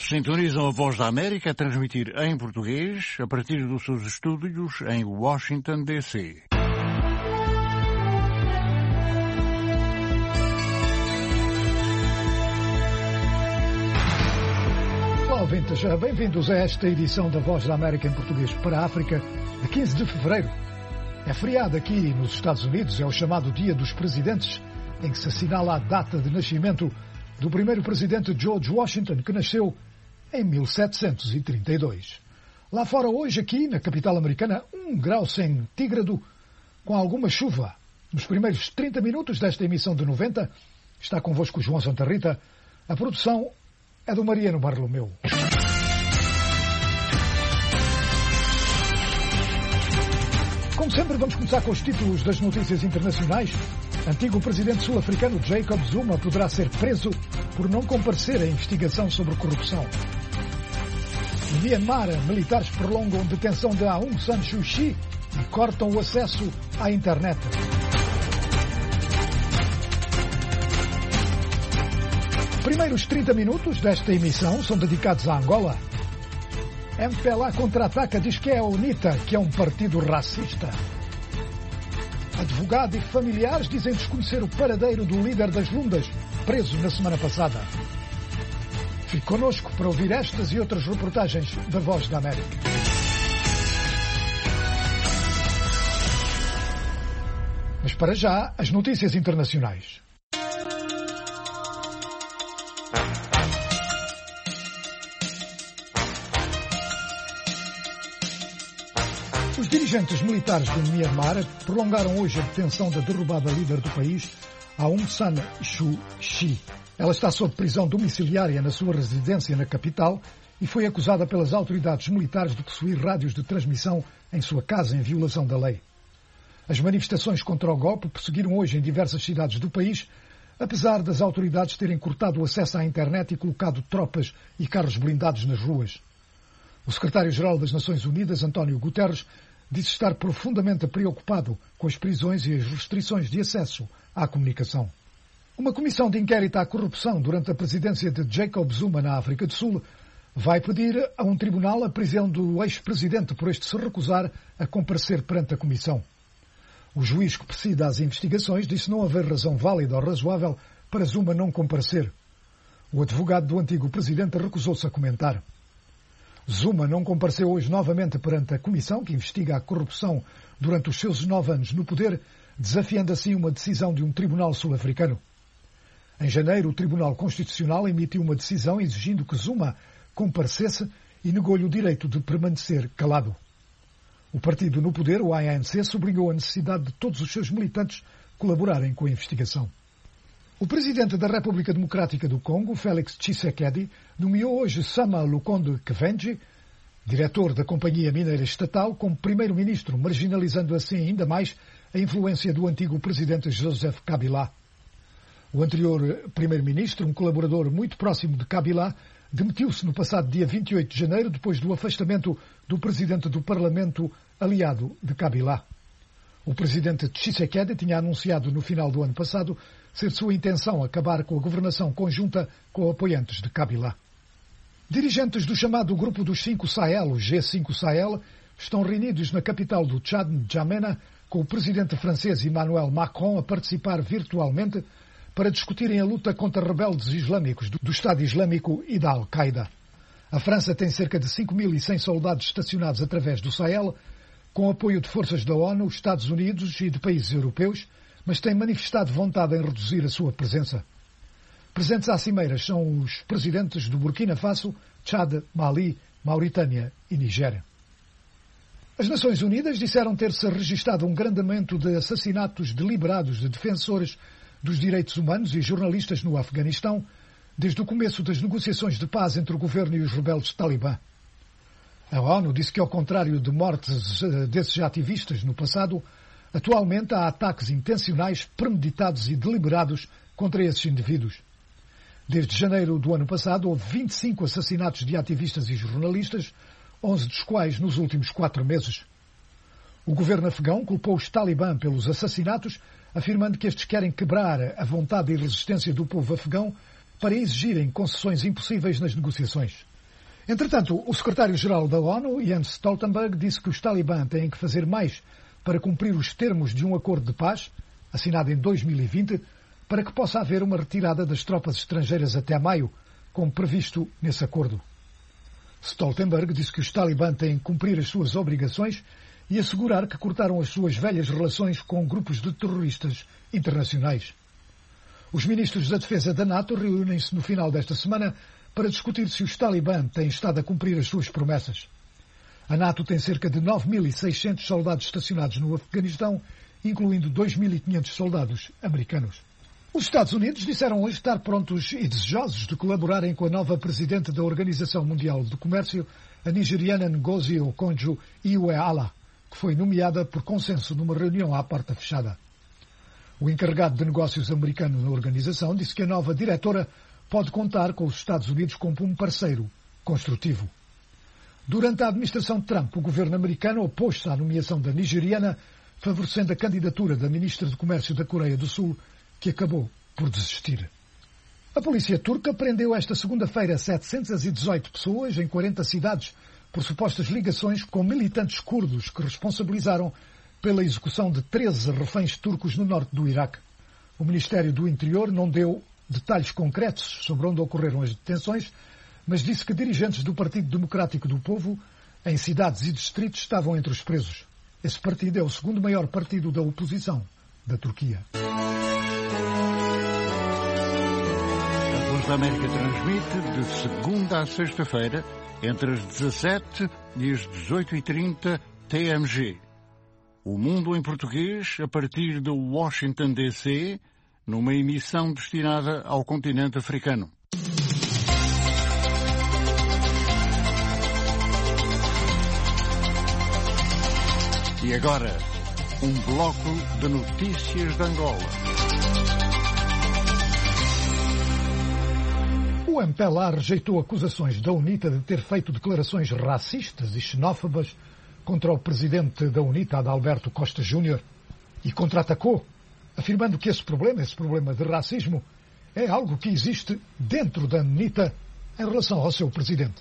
Sintonizam a Voz da América a transmitir em português a partir dos seus estúdios em Washington, D.C. Olá, ouvintes, bem-vindos a esta edição da Voz da América em português para a África, de 15 de fevereiro. É feriado aqui nos Estados Unidos, é o chamado Dia dos Presidentes, em que se assinala a data de nascimento do primeiro presidente George Washington, que nasceu em 1732. Lá fora hoje, aqui na capital americana, 1 grau centígrado, com alguma chuva. Nos primeiros 30 minutos desta emissão de 90, está convosco João Santa Rita. A produção é do Mariano Barlomeu. Como sempre, vamos começar com os títulos das notícias internacionais. Antigo presidente sul-africano Jacob Zuma poderá ser preso por não comparecer à investigação sobre corrupção. Em Myanmar, militares prolongam detenção de Aung San Suu Kyi e cortam o acesso à internet. Primeiros 30 minutos desta emissão são dedicados a Angola. MPLA contra-ataca, diz que é a UNITA, que é um partido racista. Advogado e familiares dizem desconhecer o paradeiro do líder das Lundas, preso na semana passada. Fique connosco para ouvir estas e outras reportagens da Voz da América. Mas para já, as notícias internacionais. Os dirigentes militares do Myanmar prolongaram hoje a detenção da derrubada líder do país, Aung San Suu Kyi. Ela está sob prisão domiciliária na sua residência na capital e foi acusada pelas autoridades militares de possuir rádios de transmissão em sua casa em violação da lei. As manifestações contra o golpe prosseguiram hoje em diversas cidades do país, apesar das autoridades terem cortado o acesso à internet e colocado tropas e carros blindados nas ruas. O secretário-geral das Nações Unidas, António Guterres, disse estar profundamente preocupado com as prisões e as restrições de acesso à comunicação. Uma comissão de inquérito à corrupção durante a presidência de Jacob Zuma na África do Sul vai pedir a um tribunal a prisão do ex-presidente por este se recusar a comparecer perante a comissão. O juiz que presida as investigações disse não haver razão válida ou razoável para Zuma não comparecer. O advogado do antigo presidente recusou-se a comentar. Zuma não compareceu hoje novamente perante a comissão que investiga a corrupção durante os seus 9 anos no poder, desafiando assim uma decisão de um tribunal sul-africano. Em janeiro, o Tribunal Constitucional emitiu uma decisão exigindo que Zuma comparecesse e negou-lhe o direito de permanecer calado. O partido no poder, o ANC, sublinhou a necessidade de todos os seus militantes colaborarem com a investigação. O presidente da República Democrática do Congo, Félix Tshisekedi, nomeou hoje Sama Lukonde Kevenji, diretor da Companhia Mineira Estatal, como primeiro-ministro, marginalizando assim ainda mais a influência do antigo presidente Joseph Kabila. O anterior primeiro-ministro, um colaborador muito próximo de Kabila, demitiu-se no passado dia 28 de janeiro depois do afastamento do presidente do Parlamento aliado de Kabila. O presidente Tshisekedi tinha anunciado no final do ano passado ser sua intenção acabar com a governação conjunta com apoiantes de Kabila. Dirigentes do chamado Grupo dos 5 Sahel, o G5 Sahel, estão reunidos na capital do Tchad, N'Djamena, com o presidente francês Emmanuel Macron a participar virtualmente para discutirem a luta contra rebeldes islâmicos do Estado Islâmico e da Al-Qaeda. A França tem cerca de 5.100 soldados estacionados através do Sahel, com apoio de forças da ONU, Estados Unidos e de países europeus, mas tem manifestado vontade em reduzir a sua presença. Presentes à cimeira são os presidentes do Burkina Faso, Tchad, Mali, Mauritânia e Nigéria. As Nações Unidas disseram ter-se registado um grande aumento de assassinatos deliberados de defensores dos direitos humanos e jornalistas no Afeganistão, desde o começo das negociações de paz entre o governo e os rebeldes talibã. A ONU disse que, ao contrário de mortes desses ativistas no passado, atualmente há ataques intencionais, premeditados e deliberados contra esses indivíduos. Desde janeiro do ano passado, houve 25 assassinatos de ativistas e jornalistas, 11 dos quais nos últimos 4 meses. O governo afegão culpou os talibã pelos assassinatos, afirmando que estes querem quebrar a vontade e resistência do povo afegão para exigirem concessões impossíveis nas negociações. Entretanto, o secretário-geral da ONU, Jens Stoltenberg, disse que os talibã têm que fazer mais para cumprir os termos de um acordo de paz, assinado em 2020, para que possa haver uma retirada das tropas estrangeiras até maio, como previsto nesse acordo. Stoltenberg disse que os talibã têm que cumprir as suas obrigações e assegurar que cortaram as suas velhas relações com grupos de terroristas internacionais. Os ministros da Defesa da NATO reúnem-se no final desta semana para discutir se os talibã têm estado a cumprir as suas promessas. A NATO tem cerca de 9.600 soldados estacionados no Afeganistão, incluindo 2.500 soldados americanos. Os Estados Unidos disseram hoje estar prontos e desejosos de colaborarem com a nova presidente da Organização Mundial do Comércio, a nigeriana Ngozi Okonjo-Iweala, que foi nomeada por consenso numa reunião à porta fechada. O encarregado de negócios americano na organização disse que a nova diretora pode contar com os Estados Unidos como um parceiro construtivo. Durante a administração de Trump, o governo americano opôs-se à nomeação da nigeriana, favorecendo a candidatura da ministra de Comércio da Coreia do Sul, que acabou por desistir. A polícia turca prendeu esta segunda-feira 718 pessoas em 40 cidades por supostas ligações com militantes curdos que responsabilizaram pela execução de 13 reféns turcos no norte do Iraque. O Ministério do Interior não deu detalhes concretos sobre onde ocorreram as detenções, mas disse que dirigentes do Partido Democrático do Povo, em cidades e distritos, estavam entre os presos. Esse partido é o segundo maior partido da oposição da Turquia. A Voz da América transmite de segunda a sexta-feira, entre as 17 e as 18h30 TMG. O Mundo em Português, a partir de Washington, D.C., numa emissão destinada ao continente africano. E agora, um bloco de notícias de Angola. O MPLA rejeitou acusações da UNITA de ter feito declarações racistas e xenófobas contra o presidente da UNITA, Adalberto Costa Júnior, e contra-atacou, afirmando que esse problema de racismo, é algo que existe dentro da UNITA em relação ao seu presidente.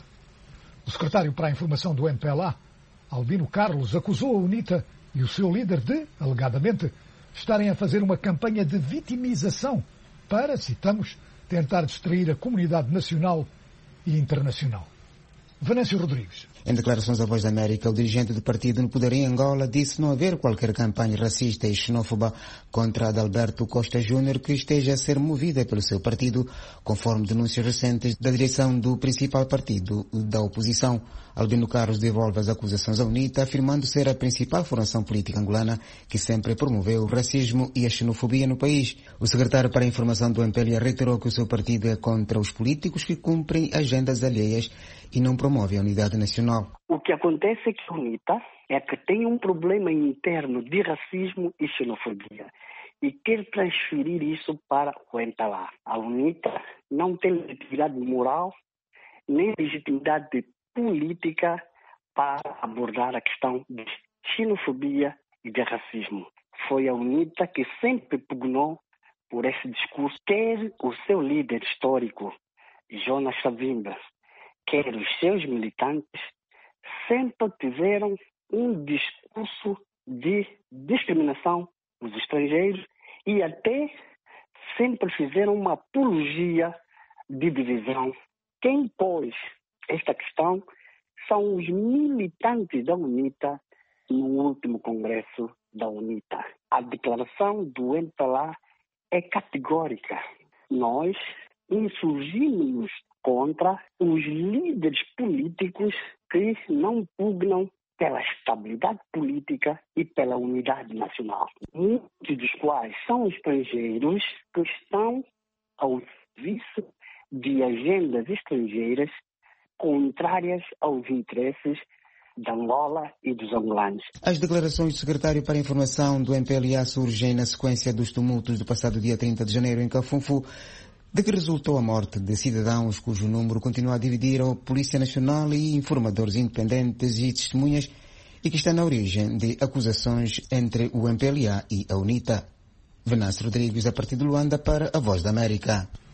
O secretário para a Informação do MPLA, Albino Carlos, acusou a UNITA e o seu líder de, alegadamente, estarem a fazer uma campanha de vitimização para, citamos, tentar distrair a comunidade nacional e internacional. Venâncio Rodrigues. Em declarações à Voz da América, o dirigente do partido no poder em Angola disse não haver qualquer campanha racista e xenófoba contra Adalberto Costa Júnior que esteja a ser movida pelo seu partido, conforme denúncias recentes da direção do principal partido da oposição. Albino Carlos devolve as acusações à UNITA, afirmando ser a principal formação política angolana que sempre promoveu o racismo e a xenofobia no país. O secretário para a Informação do MPLA reiterou que o seu partido é contra os políticos que cumprem agendas alheias e não promove a unidade nacional. O que acontece é que a UNITA é que tem um problema interno de racismo e xenofobia e quer transferir isso para o MPLA. A UNITA não tem legitimidade moral nem legitimidade política para abordar a questão de xenofobia e de racismo. Foi a UNITA que sempre pugnou por esse discurso. Quer o seu líder histórico, Jonas Savimba, quer os seus militantes, sempre tiveram um discurso de discriminação dos estrangeiros e até sempre fizeram uma apologia de divisão. Quem pôs esta questão são os militantes da UNITA no último congresso da UNITA. A declaração do MPLA é categórica. Nós insurgimos contra os líderes políticos que não pugnam pela estabilidade política e pela unidade nacional. Muitos dos quais são estrangeiros que estão ao serviço de agendas estrangeiras contrárias aos interesses de Angola e dos angolanos. As declarações do secretário para a Informação do MPLA surgem na sequência dos tumultos do passado dia 30 de janeiro em Cafunfu, de que resultou a morte de cidadãos cujo número continua a dividir a Polícia Nacional e informadores independentes e testemunhas e que está na origem de acusações entre o MPLA e a UNITA. Venâncio Rodrigues, a partir de Luanda, para a Voz da América.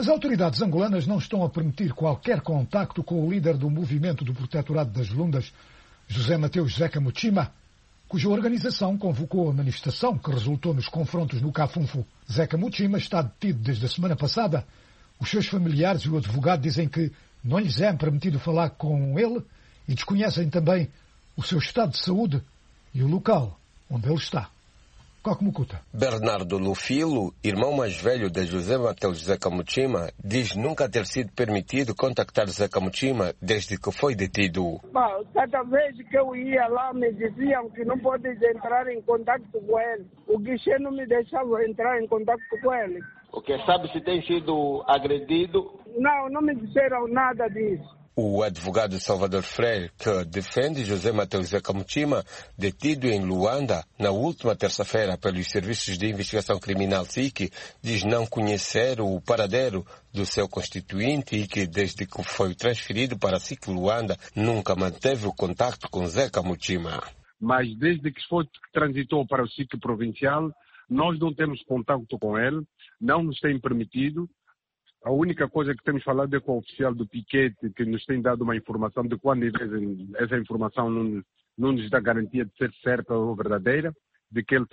As autoridades angolanas não estão a permitir qualquer contacto com o líder do movimento do Protetorado das Lundas, José Mateus Zeca Muchima, cuja organização convocou a manifestação que resultou nos confrontos no Cafunfu. Zeca Muchima está detido desde a semana passada. Os seus familiares e o advogado dizem que não lhes é permitido falar com ele e desconhecem também o seu estado de saúde e o local onde ele está. Coque Mucuta. Bernardo Lufilo, irmão mais velho de José Mateus Zeca Muchima, diz nunca ter sido permitido contactar Zeca Muchima desde que foi detido. Cada vez que eu ia lá me diziam que não podes entrar em contato com ele. O guichê não me deixava entrar em contato com ele. O que sabe se tem sido agredido? Não me disseram nada disso. O advogado Salvador Freire, que defende José Mateus Zeca Muchima, detido em Luanda na última terça-feira pelos Serviços de Investigação Criminal SIC, diz não conhecer o paradeiro do seu constituinte e que, desde que foi transferido para SIC Luanda, nunca manteve o contacto com Zeca Muchima. Mas desde que transitou para o SIC provincial, nós não temos contato com ele, não nos tem permitido. A única coisa que temos falado é com o oficial do piquete, que nos tem dado uma informação de quando essa informação não nos dá garantia de ser certa ou verdadeira, de que ele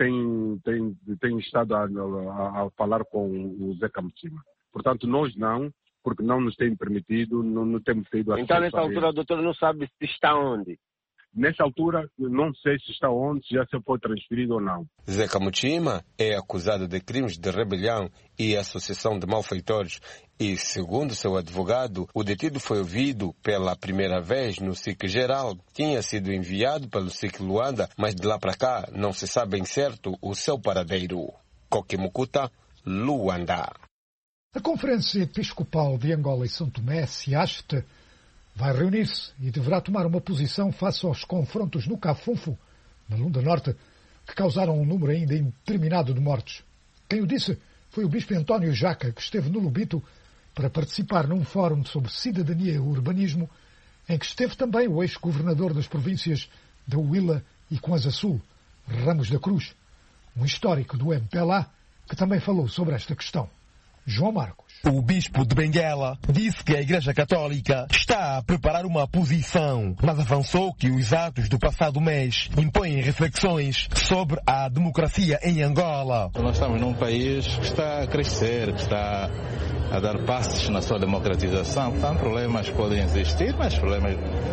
tem estado a falar com o Zeca Muchima. Portanto, nós não, porque não nos tem permitido, não temos tido acesso. Então, nessa altura, o doutor não sabe se está onde? Nessa altura, não sei se está onde, se já se foi transferido ou não. Zeca Muchima é acusado de crimes de rebelião e associação de malfeitores e, segundo seu advogado, o detido foi ouvido pela primeira vez no SIC Geral. Tinha sido enviado pelo SIC Luanda, mas de lá para cá não se sabe bem certo o seu paradeiro. Coque Mucuta, Luanda. A Conferência Episcopal de Angola e São Tomé, CIAST, vai reunir-se e deverá tomar uma posição face aos confrontos no Cafunfu, na Lunda Norte, que causaram um número ainda indeterminado de mortes. Quem o disse foi o Bispo António Jaca, que esteve no Lubito para participar num fórum sobre cidadania e urbanismo, em que esteve também o ex-governador das províncias da Huila e Kwanza Sul, Ramos da Cruz, um histórico do MPLA, que também falou sobre esta questão. João Marcos. O bispo de Benguela disse que a Igreja Católica está a preparar uma posição, mas avançou que os atos do passado mês impõem reflexões sobre a democracia em Angola. Nós estamos num país que está a crescer, que está a dar passos na sua democratização. Portanto, problemas podem existir, mas problemas...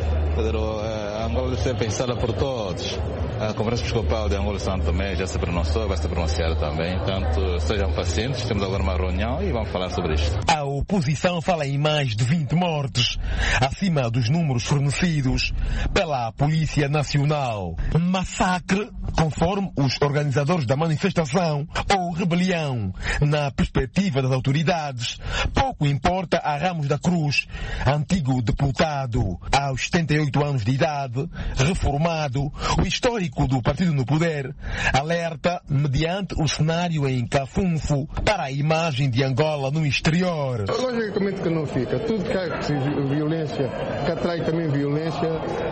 A Angola deve ser pensada por todos. A Conferência Episcopal de Angola e São Tomé já se pronunciou, vai se pronunciar também. Portanto, sejam pacientes, temos agora uma reunião e vamos falar sobre isto. A oposição fala em mais de 20 mortes, acima dos números fornecidos pela Polícia Nacional. Massacre, conforme os organizadores da manifestação, ou rebelião, na perspectiva das autoridades. Pouco importa a Ramos da Cruz, antigo deputado, aos 78 anos de idade, reformado, o histórico do partido no poder, alerta mediante o cenário em Cafunfu para a imagem de Angola no exterior. Logicamente que não fica. Tudo que há violência, que atrai também violência,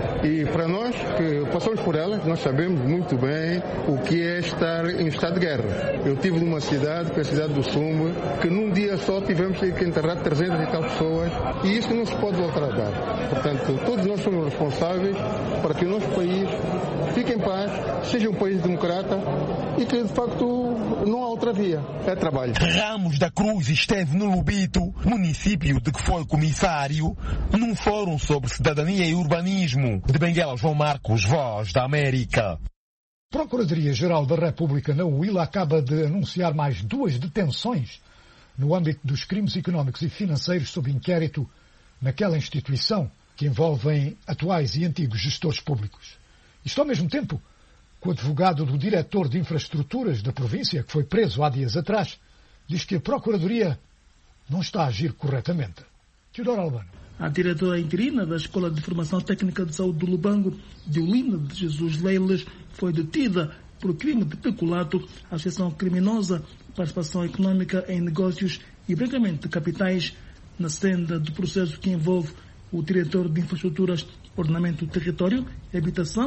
e para nós que passamos por ela, nós sabemos muito bem o que é estar em estado de guerra. Eu estive numa cidade, que é a cidade do Sumbe, que num dia só tivemos que enterrar 300 e tal pessoas, e isso não se pode voltar a dar. Portanto, todos nós somos responsáveis para que o nosso país fique em paz, seja um país democrata e que, de facto, não há outra via. É trabalho. Ramos da Cruz esteve no Lubito, município de que foi comissário, num fórum sobre cidadania e urbanismo. De Benguela, João Marcos, Voz da América. A Procuradoria-Geral da República na Huila acaba de anunciar mais 2 detenções no âmbito dos crimes económicos e financeiros sob inquérito naquela instituição que envolvem atuais e antigos gestores públicos. Isto ao mesmo tempo que o advogado do diretor de infraestruturas da província, que foi preso há dias atrás, diz que a Procuradoria não está a agir corretamente. Teodoro Albano. A diretora interina da Escola de Formação Técnica de Saúde do Lubango, Deolina de Jesus Leiles, foi detida por crime de peculato, associação criminosa, participação econômica em negócios e branqueamento de capitais, na senda do processo que envolve o diretor de infraestruturas, ordenamento do território, habitação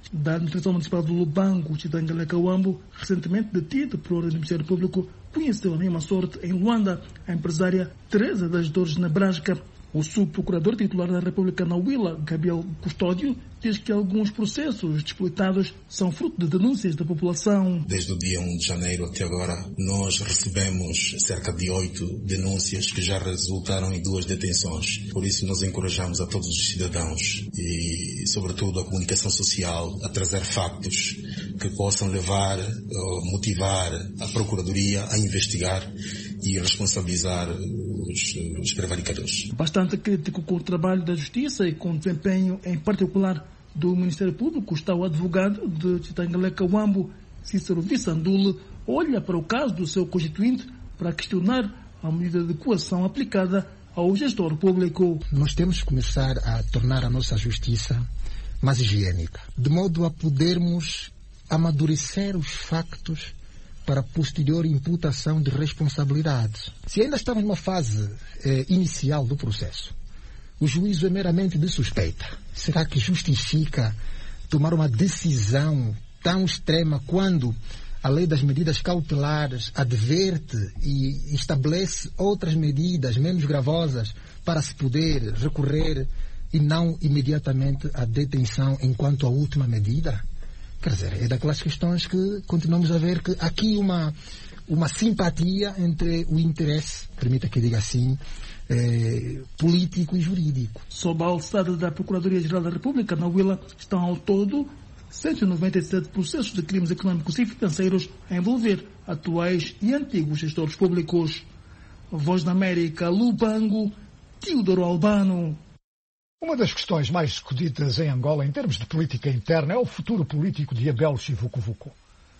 da Administração Municipal do Lubango, Chitangala Kawambo, recentemente detido por ordem do Ministério Público, conheceu a mesma sorte em Luanda a empresária Teresa das Dores Nebraska. O subprocurador titular da República na Huila, Gabriel Custódio, diz que alguns processos disputados são fruto de denúncias da população. Desde o dia 1 de janeiro até agora, nós recebemos cerca de 8 denúncias que já resultaram em 2 detenções. Por isso, nós encorajamos a todos os cidadãos e, sobretudo, a comunicação social a trazer factos que possam levar, motivar a Procuradoria a investigar e responsabilizar os prevaricadores. Bastante crítico com o trabalho da Justiça e com o desempenho, em particular, do Ministério Público, está o advogado de Chitangala Kawambo, Cícero Vissandule, olha para o caso do seu constituinte para questionar a medida de coação aplicada ao gestor público. Nós temos que começar a tornar a nossa justiça mais higiênica, de modo a podermos amadurecer os factos para posterior imputação de responsabilidades. Se ainda estamos numa fase inicial do processo, o juízo é meramente de suspeita. Será que justifica tomar uma decisão tão extrema quando a lei das medidas cautelares adverte e estabelece outras medidas menos gravosas para se poder recorrer e não imediatamente a detenção enquanto a última medida? Quer dizer, é daquelas questões que continuamos a ver que aqui uma simpatia entre o interesse, permita que diga assim, político e jurídico. Sob a alçada da Procuradoria-Geral da República, na Huila, estão ao todo 197 processos de crimes econômicos e financeiros a envolver atuais e antigos gestores públicos. Voz da América, Lubango, Teodoro Albano. Uma das questões mais discutidas em Angola em termos de política interna é o futuro político de Abel Chivucovuco.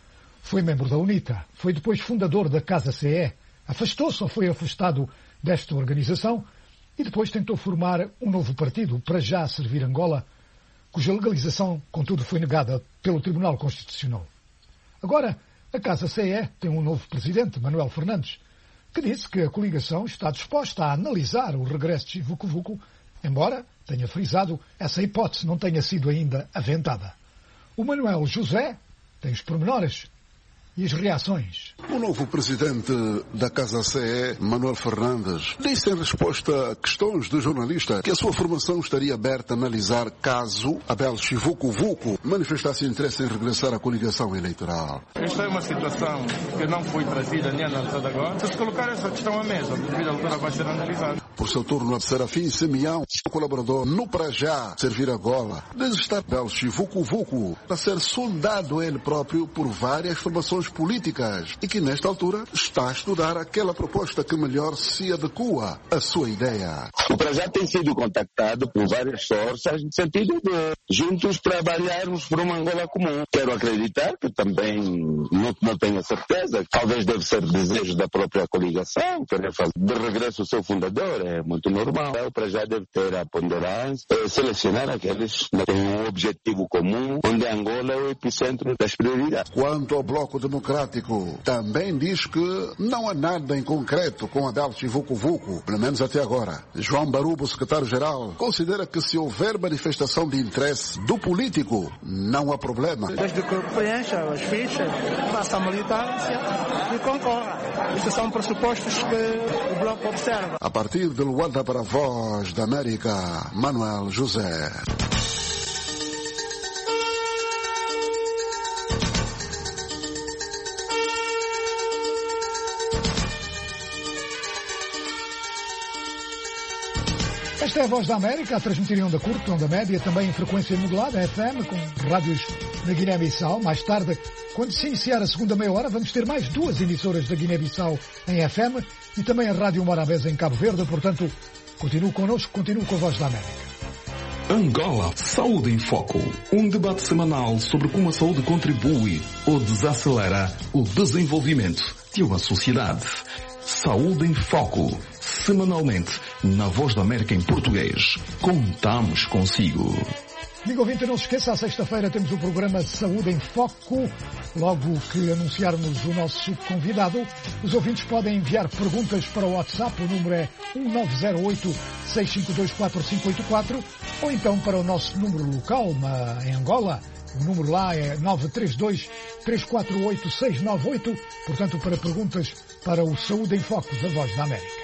Foi membro da UNITA, foi depois fundador da Casa CE, afastou-se ou foi afastado desta organização e depois tentou formar um novo partido para já servir Angola, cuja legalização, contudo, foi negada pelo Tribunal Constitucional. Agora, a Casa CE tem um novo presidente, Manuel Fernandes, que disse que a coligação está disposta a analisar o regresso de Chivucovuco, embora tenha frisado essa hipótese não tenha sido ainda aventada. O Manuel José tem os pormenores e as reações. O novo presidente da Casa CE, Manuel Fernandes, disse em resposta a questões do jornalista que a sua formação estaria aberta a analisar caso Abel Chivucovuco manifestasse interesse em regressar à coligação eleitoral. Esta é uma situação que não foi trazida nem analisada agora. Se colocar essa questão à mesa, devido à altura vai ser analisada. Por seu turno, Serafim Semião, colaborador no para já servir Angola, diz estar Abel Chivucovuco a ser sondado ele próprio por várias formações políticas e que nesta altura está a estudar aquela proposta que melhor se adequa à sua ideia. O Prajá tem sido contactado por várias forças no sentido de juntos trabalharmos por uma Angola comum. Quero acreditar que também não tenho certeza, talvez deve ser desejo da própria coligação, querer fazer de regresso o seu fundador, é muito normal. O Prajá deve ter a ponderância, selecionar aqueles que têm um objetivo comum, onde Angola é o epicentro das prioridades. Quanto ao Bloco Democrático, também diz que não há nada em concreto com Abel Chivucovuco, pelo menos até agora. João Barubo, secretário-geral, considera que se houver manifestação de interesse do político, não há problema. Desde que preencha as fichas, faça a militância e concorra. Estes são pressupostos que o Bloco observa. A partir de Luanda para a Voz da América, Manuel José. Esta é a Voz da América, a transmitir em onda curta, onda média, também em frequência modulada, FM, com rádios na Guiné-Bissau. Mais tarde, quando se iniciar a segunda meia hora, vamos ter mais 2 emissoras da Guiné-Bissau em FM e também a Rádio Morabeza em Cabo Verde. Portanto, continue connosco, continue com a Voz da América. Angola, Saúde em Foco. Um debate semanal sobre como a saúde contribui ou desacelera o desenvolvimento de uma sociedade. Saúde em Foco. Semanalmente, na Voz da América em português. Contamos consigo. Amigo ouvinte, não se esqueça, à sexta-feira temos o programa Saúde em Foco. Logo que anunciarmos o nosso convidado, os ouvintes podem enviar perguntas para o WhatsApp. O número é 1908-652-4584 ou então para o nosso número local em Angola, O número lá é 932-348-698, portanto, para perguntas para o Saúde em Foco da Voz da América.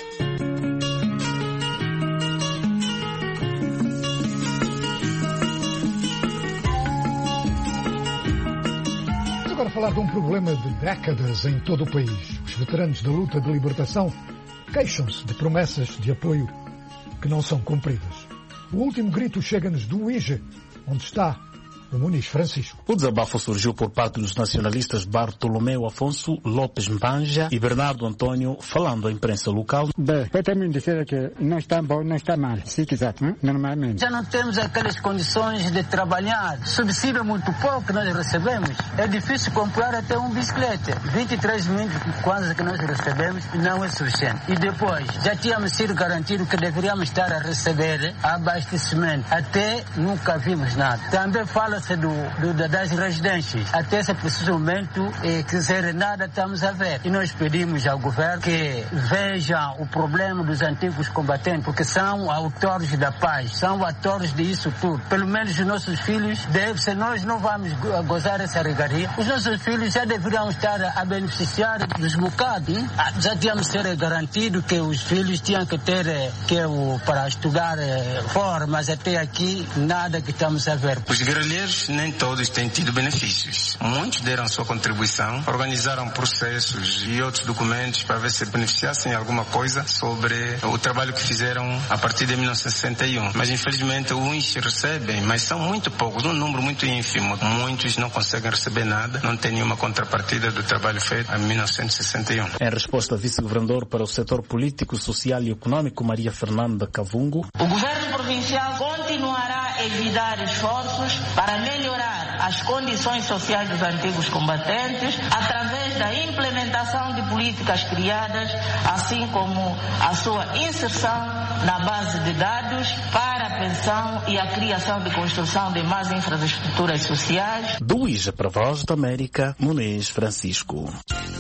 Vamos agora falar de um problema de décadas em todo o país. Os veteranos da luta de libertação queixam-se de promessas de apoio que não são cumpridas. O último grito chega-nos do Uíge, onde está o Muniz Francisco. O desabafo surgiu por parte dos nacionalistas Bartolomeu Afonso Lopes Mbanja e Bernardo Antônio, falando à imprensa local. Podemos dizer que não está bom, não está mal, se quiser, normalmente. Já não temos aquelas condições de trabalhar. Subsídio é muito pouco que nós recebemos. É difícil comprar até uma bicicleta. 23 mil quase que nós recebemos não é suficiente. E depois, já tínhamos sido garantido que deveríamos estar a receber abastecimento. Até nunca vimos nada. Também fala das residências. Até esse preciso momento, quiser nada, estamos a ver. E nós pedimos ao governo que veja o problema dos antigos combatentes, porque são autores da paz, são autores disso tudo. Pelo menos os nossos filhos, se nós não vamos gozar essa regalia, os nossos filhos já deveriam estar a beneficiar dos bocados. Já tínhamos ser garantido que os filhos tinham que ter para estudar fora, mas até aqui nada que estamos a ver. Os guerrilheiros nem todos têm tido benefícios. Muitos deram sua contribuição, organizaram processos e outros documentos para ver se beneficiassem alguma coisa sobre o trabalho que fizeram a partir de 1961. Mas infelizmente uns recebem, mas são muito poucos, um número muito ínfimo. Muitos não conseguem receber nada, não tem nenhuma contrapartida do trabalho feito em 1961. Em resposta ao vice-governador para o setor político, social e econômico, Maria Fernanda Cavungo, o governo provincial continuará a evitar esforços para melhorar as condições sociais dos antigos combatentes através da implementação de políticas criadas, assim como a sua inserção na base de dados para a pensão e a criação de construção de mais infraestruturas sociais. Do Uíge para a Voz da América, Muniz Francisco.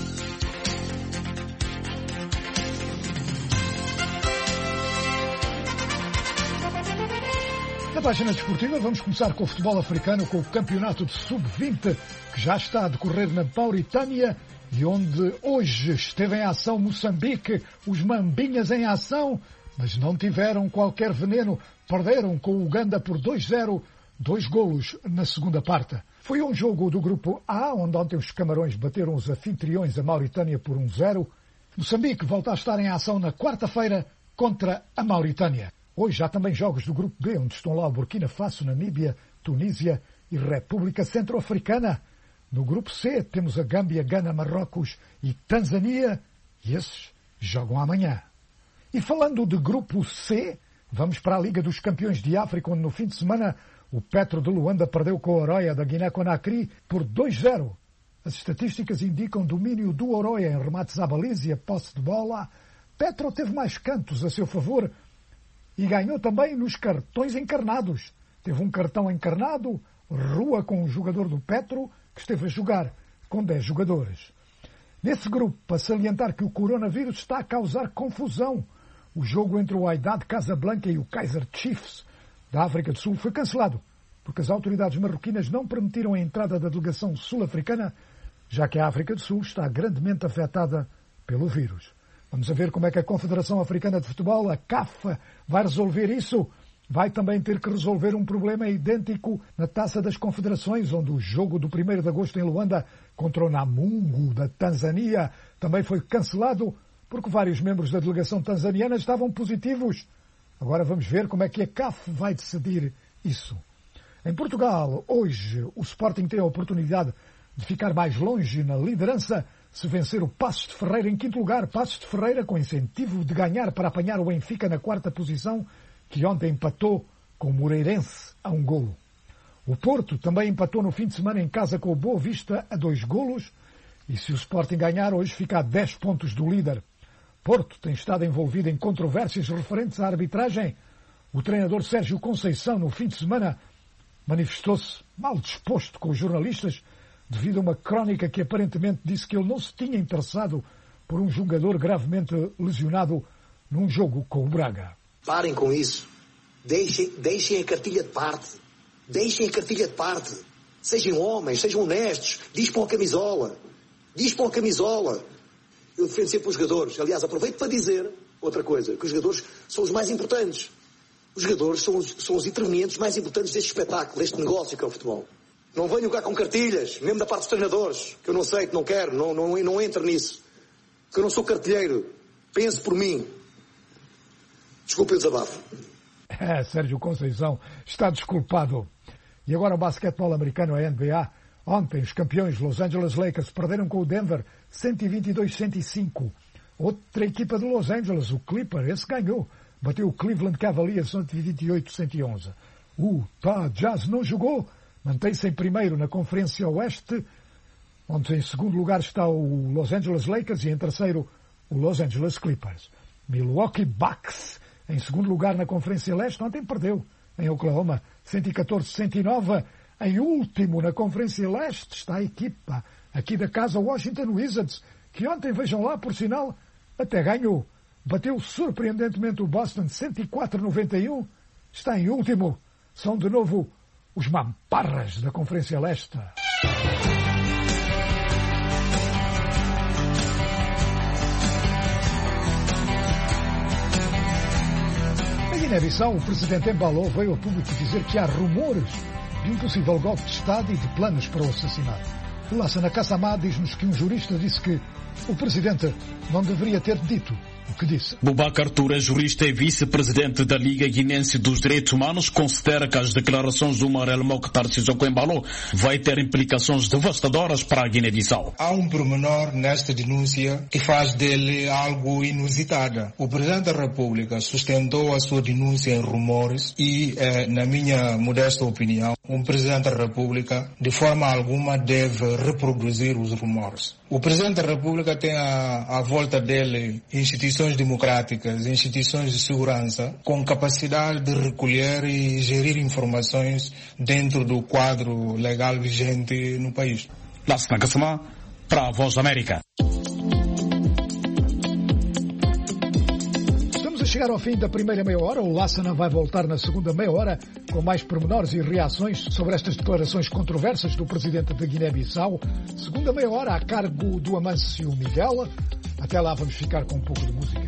Na página desportiva vamos começar com o futebol africano, com o campeonato de sub-20 que já está a decorrer na Mauritânia e onde hoje esteve em ação Moçambique, os Mambinhas em ação, mas não tiveram qualquer veneno, perderam com o Uganda por 2-0, 2 golos na segunda parte. Foi um jogo do grupo A, onde ontem os Camarões bateram os anfitriões a Mauritânia por 1-0. Moçambique volta a estar em ação na quarta-feira contra a Mauritânia. Hoje há também jogos do Grupo B, onde estão lá o Burkina Faso, Namíbia, Tunísia e República Centro-Africana. No Grupo C temos a Gâmbia, Gana, Marrocos e Tanzânia, e esses jogam amanhã. E falando de Grupo C, vamos para a Liga dos Campeões de África, onde no fim de semana o Petro de Luanda perdeu com o Oroya da Guiné-Conakry por 2-0. As estatísticas indicam domínio do Oroya em remates à baliza e a posse de bola. Petro teve mais cantos a seu favor e ganhou também nos cartões encarnados. Teve um cartão encarnado, rua com o jogador do Petro, que esteve a jogar com 10 jogadores. Nesse grupo, para salientar que o coronavírus está a causar confusão. O jogo entre o Wydad Casablanca e o Kaizer Chiefs da África do Sul foi cancelado, porque as autoridades marroquinas não permitiram a entrada da delegação sul-africana, já que a África do Sul está grandemente afetada pelo vírus. Vamos a ver como é que a Confederação Africana de Futebol, a CAF, vai resolver isso. Vai também ter que resolver um problema idêntico na Taça das Confederações, onde o jogo do 1º de agosto em Luanda contra o Namungo da Tanzânia também foi cancelado porque vários membros da delegação tanzaniana estavam positivos. Agora vamos ver como é que a CAF vai decidir isso. Em Portugal, hoje, o Sporting tem a oportunidade de ficar mais longe na liderança se vencer o Passos de Ferreira em 5º lugar. Passos de Ferreira com incentivo de ganhar para apanhar o Benfica na 4ª posição, que ontem empatou com o Moreirense a 1 golo. O Porto também empatou no fim de semana em casa com o Boa Vista a 2 golos. E se o Sporting ganhar, hoje fica a 10 pontos do líder. Porto tem estado envolvido em controvérsias referentes à arbitragem. O treinador Sérgio Conceição, no fim de semana, manifestou-se mal disposto com os jornalistas devido a uma crónica que aparentemente disse que ele não se tinha interessado por um jogador gravemente lesionado num jogo com o Braga. Parem com isso. Deixem a cartilha de parte. Deixem a cartilha de parte. Sejam homens, sejam honestos. Dispam a camisola. Dispam a camisola. Eu defendo sempre os jogadores. Aliás, aproveito para dizer outra coisa, que os jogadores são os mais importantes. Os jogadores são os intervenientes mais importantes deste espetáculo, deste negócio que é o futebol. Não venham cá com cartilhas, mesmo da parte dos treinadores, que eu não sei, que não quero, não entro nisso. Que eu não sou cartilheiro. Pense por mim. Desculpe o desabafo. Sérgio Conceição está desculpado. E agora o basquetebol americano, a NBA. Ontem os campeões Los Angeles Lakers perderam com o Denver 122-105. Outra equipa de Los Angeles, o Clipper, esse ganhou. Bateu o Cleveland Cavaliers 128-111. O Utah Jazz não jogou. Mantém-se em primeiro na Conferência Oeste, onde em segundo lugar está o Los Angeles Lakers e em terceiro o Los Angeles Clippers. Milwaukee Bucks em segundo lugar na Conferência Leste, ontem perdeu em Oklahoma 114-109. Em último na Conferência Leste está a equipa aqui da casa Washington Wizards, que ontem, vejam lá, por sinal, até ganhou. Bateu surpreendentemente o Boston 104-91. Está em último. São de novo os mamparras da Conferência Leste. Na Guiné-Bissau, o presidente Embalo veio ao público dizer que há rumores de um possível golpe de Estado e de planos para o assassinato. O Lassana Kassamá diz-nos que um jurista disse que o presidente não deveria ter dito o que disse. Boubacar Touré, jurista e vice-presidente da Liga Guinense dos Direitos Humanos, considera que as declarações do Marel Mokhtar Sissoko Embalo vai ter implicações devastadoras para a Guiné-Bissau. Há um pormenor nesta denúncia que faz dele algo inusitada. O Presidente da República sustentou a sua denúncia em rumores e, na minha modesta opinião, um Presidente da República de forma alguma deve reproduzir os rumores. O Presidente da República tem à volta dele instituições democráticas, instituições de segurança, com capacidade de recolher e gerir informações dentro do quadro legal vigente no país. Lassana Kassamá, para a Voz da América. Estamos a chegar ao fim da primeira meia hora. O Lassana vai voltar na segunda meia hora com mais pormenores e reações sobre estas declarações controversas do presidente da Guiné-Bissau. Segunda meia hora a cargo do Amâncio Miguel. Até lá vamos ficar com um pouco de música.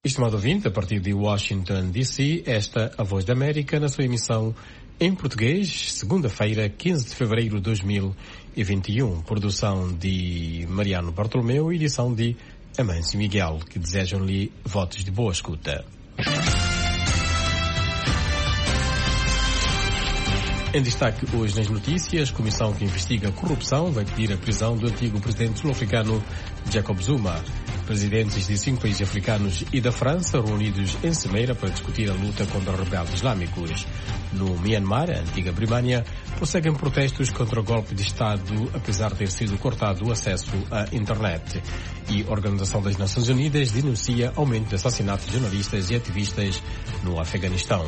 Estimado ouvinte, a partir de Washington, D.C., esta a Voz da América na sua emissão em português, segunda-feira, 15 de fevereiro de 2021. Produção de Mariano Bartolomeu e edição de Amâncio Miguel, que desejam-lhe votos de boa escuta. Em destaque hoje nas notícias, a comissão que investiga a corrupção vai pedir a prisão do antigo presidente sul-africano Jacob Zuma. Presidentes de 5 países africanos e da França reunidos em Cimeira para discutir a luta contra rebeldes islâmicos. No Myanmar, a antiga Birmânia, prosseguem protestos contra o golpe de Estado, apesar de ter sido cortado o acesso à internet. E a Organização das Nações Unidas denuncia aumento de assassinatos de jornalistas e ativistas no Afeganistão.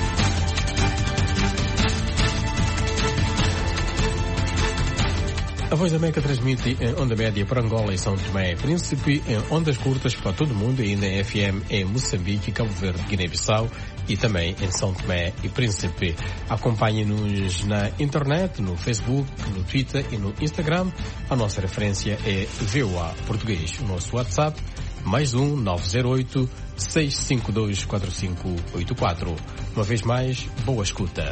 A Voz da América transmite em onda média para Angola e São Tomé e Príncipe, em ondas curtas para todo o mundo e ainda em FM em Moçambique, Cabo Verde, Guiné-Bissau e também em São Tomé e Príncipe. Acompanhe-nos na internet, no Facebook, no Twitter e no Instagram. A nossa referência é VOA Português. O nosso WhatsApp, +1 908 652 4584. Uma vez mais, boa escuta.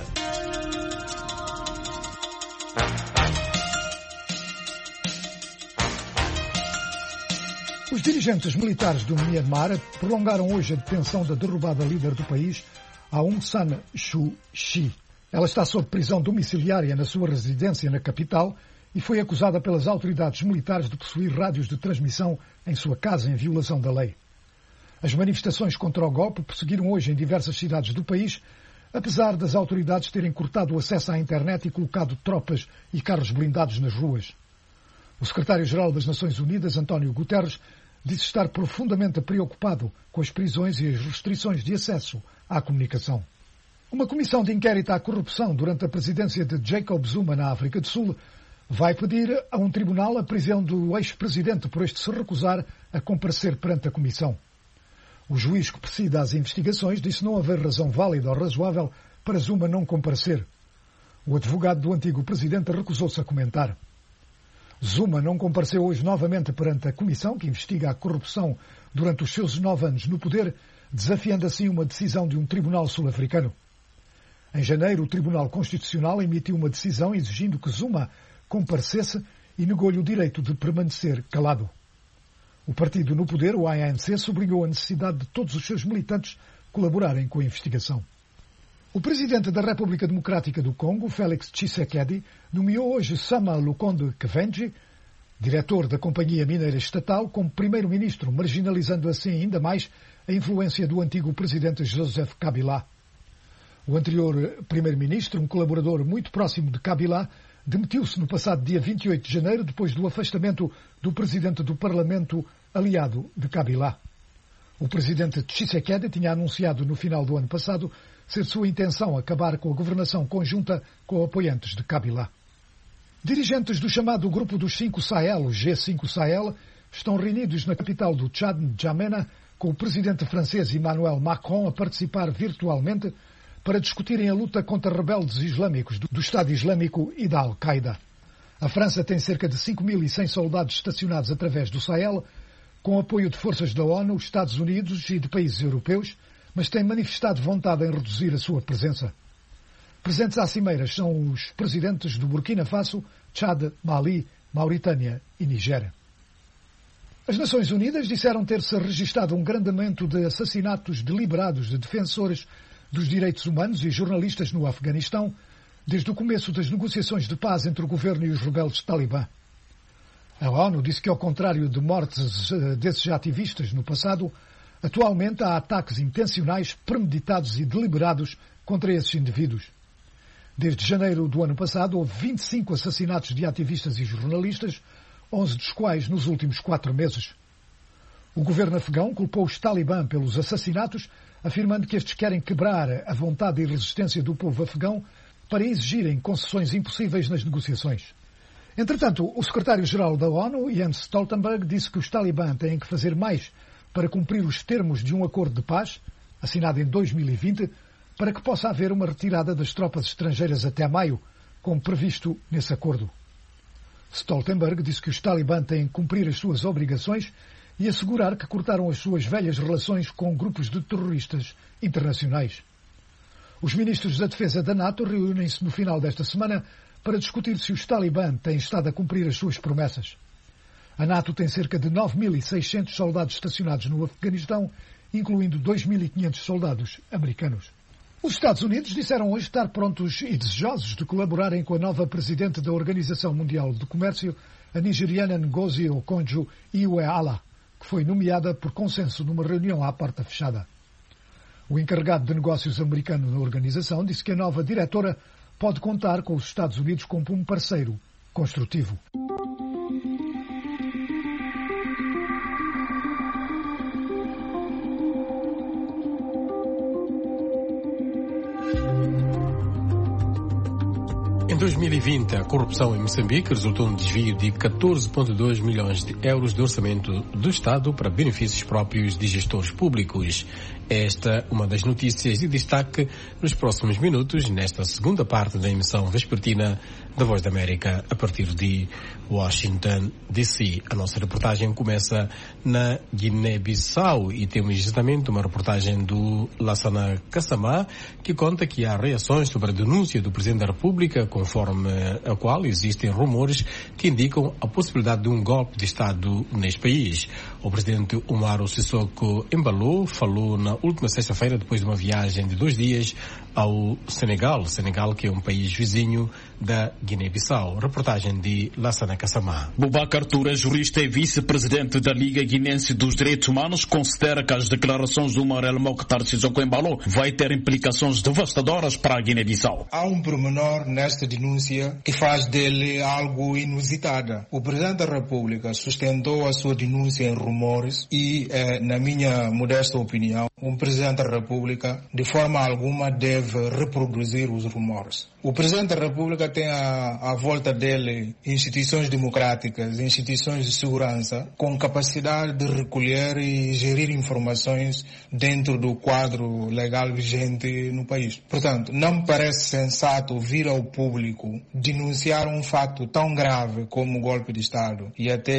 Os dirigentes militares do Myanmar prolongaram hoje a detenção da derrubada líder do país, Aung San Suu Kyi. Ela está sob prisão domiciliária na sua residência na capital e foi acusada pelas autoridades militares de possuir rádios de transmissão em sua casa em violação da lei. As manifestações contra o golpe prosseguiram hoje em diversas cidades do país, apesar das autoridades terem cortado o acesso à internet e colocado tropas e carros blindados nas ruas. O secretário-geral das Nações Unidas, António Guterres, disse estar profundamente preocupado com as prisões e as restrições de acesso à comunicação. Uma comissão de inquérito à corrupção durante a presidência de Jacob Zuma na África do Sul vai pedir a um tribunal a prisão do ex-presidente por este se recusar a comparecer perante a comissão. O juiz que preside as investigações disse não haver razão válida ou razoável para Zuma não comparecer. O advogado do antigo presidente recusou-se a comentar. Zuma não compareceu hoje novamente perante a comissão que investiga a corrupção durante os seus 9 anos no poder, desafiando assim uma decisão de um tribunal sul-africano. Em janeiro, o Tribunal Constitucional emitiu uma decisão exigindo que Zuma comparecesse e negou-lhe o direito de permanecer calado. O partido no poder, o ANC, sublinhou a necessidade de todos os seus militantes colaborarem com a investigação. O presidente da República Democrática do Congo, Félix Tshisekedi, nomeou hoje Sama Lukonde Kevenji, diretor da Companhia Mineira Estatal, como primeiro-ministro, marginalizando assim ainda mais a influência do antigo presidente Joseph Kabila. O anterior primeiro-ministro, um colaborador muito próximo de Kabila, demitiu-se no passado dia 28 de janeiro depois do afastamento do presidente do Parlamento aliado de Kabila. O presidente Tshisekedi tinha anunciado no final do ano passado ser sua intenção acabar com a governação conjunta com apoiantes de Kabila. Dirigentes do chamado Grupo dos 5 Sahel, G5 Sahel, estão reunidos na capital do Tchad, N'Djamena, com o presidente francês Emmanuel Macron a participar virtualmente para discutirem a luta contra rebeldes islâmicos do Estado Islâmico e da Al-Qaeda. A França tem cerca de 5.100 soldados estacionados através do Sahel, com apoio de forças da ONU, Estados Unidos e de países europeus, mas tem manifestado vontade em reduzir a sua presença. Presentes à cimeira são os presidentes do Burkina Faso, Tchad, Mali, Mauritânia e Nigéria. As Nações Unidas disseram ter-se registrado um grande aumento de assassinatos deliberados de defensores dos direitos humanos e jornalistas no Afeganistão, desde o começo das negociações de paz entre o governo e os rebeldes talibã. A ONU disse que, ao contrário de mortes desses ativistas no passado, atualmente há ataques intencionais, premeditados e deliberados contra esses indivíduos. Desde janeiro do ano passado, houve 25 assassinatos de ativistas e jornalistas, 11 dos quais nos últimos 4 meses. O governo afegão culpou os talibã pelos assassinatos, afirmando que estes querem quebrar a vontade e resistência do povo afegão para exigirem concessões impossíveis nas negociações. Entretanto, o secretário-geral da ONU, Jens Stoltenberg, disse que os talibã têm que fazer mais para cumprir os termos de um acordo de paz, assinado em 2020, para que possa haver uma retirada das tropas estrangeiras até maio, como previsto nesse acordo. Stoltenberg disse que os talibã têm que cumprir as suas obrigações e assegurar que cortaram as suas velhas relações com grupos de terroristas internacionais. Os ministros da Defesa da NATO reúnem-se no final desta semana para discutir se os talibã têm estado a cumprir as suas promessas. A NATO tem cerca de 9.600 soldados estacionados no Afeganistão, incluindo 2.500 soldados americanos. Os Estados Unidos disseram hoje estar prontos e desejosos de colaborarem com a nova presidente da Organização Mundial do Comércio, a nigeriana Ngozi Okonjo-Iweala, que foi nomeada por consenso numa reunião à porta fechada. O encarregado de negócios americano na organização disse que a nova diretora pode contar com os Estados Unidos como um parceiro construtivo. Em 2020, a corrupção em Moçambique resultou num desvio de 14,2 milhões de euros de orçamento do Estado para benefícios próprios de gestores públicos. Esta é uma das notícias de destaque nos próximos minutos, nesta segunda parte da emissão vespertina da Voz da América, a partir de Washington, D.C. A nossa reportagem começa na Guiné-Bissau e temos justamente uma reportagem do Lassana Kassamá, que conta que há reações sobre a denúncia do Presidente da República, conforme a qual existem rumores que indicam a possibilidade de um golpe de Estado neste país. O Presidente Umaru Sissoko Embalo falou na última sexta-feira, depois de uma viagem de 2 dias ao Senegal, que é um país vizinho da Guiné-Bissau. Reportagem de Lassana Kassamá. Boubacar Touré, jurista e vice-presidente da Liga Guinense dos Direitos Humanos, considera que as declarações do Marel Mokhtar Sissoko Embalo vai ter implicações devastadoras para a Guiné-Bissau. Há um pormenor nesta denúncia que faz dele algo inusitada. O Presidente da República sustentou a sua denúncia em rumores e, na minha modesta opinião, o Presidente da República de forma alguma deve reproduzir os rumores. O Presidente da República tem à volta dele instituições democráticas, instituições de segurança, com capacidade de recolher e gerir informações dentro do quadro legal vigente no país. Portanto, não me parece sensato vir ao público denunciar um fato tão grave como o golpe de Estado e até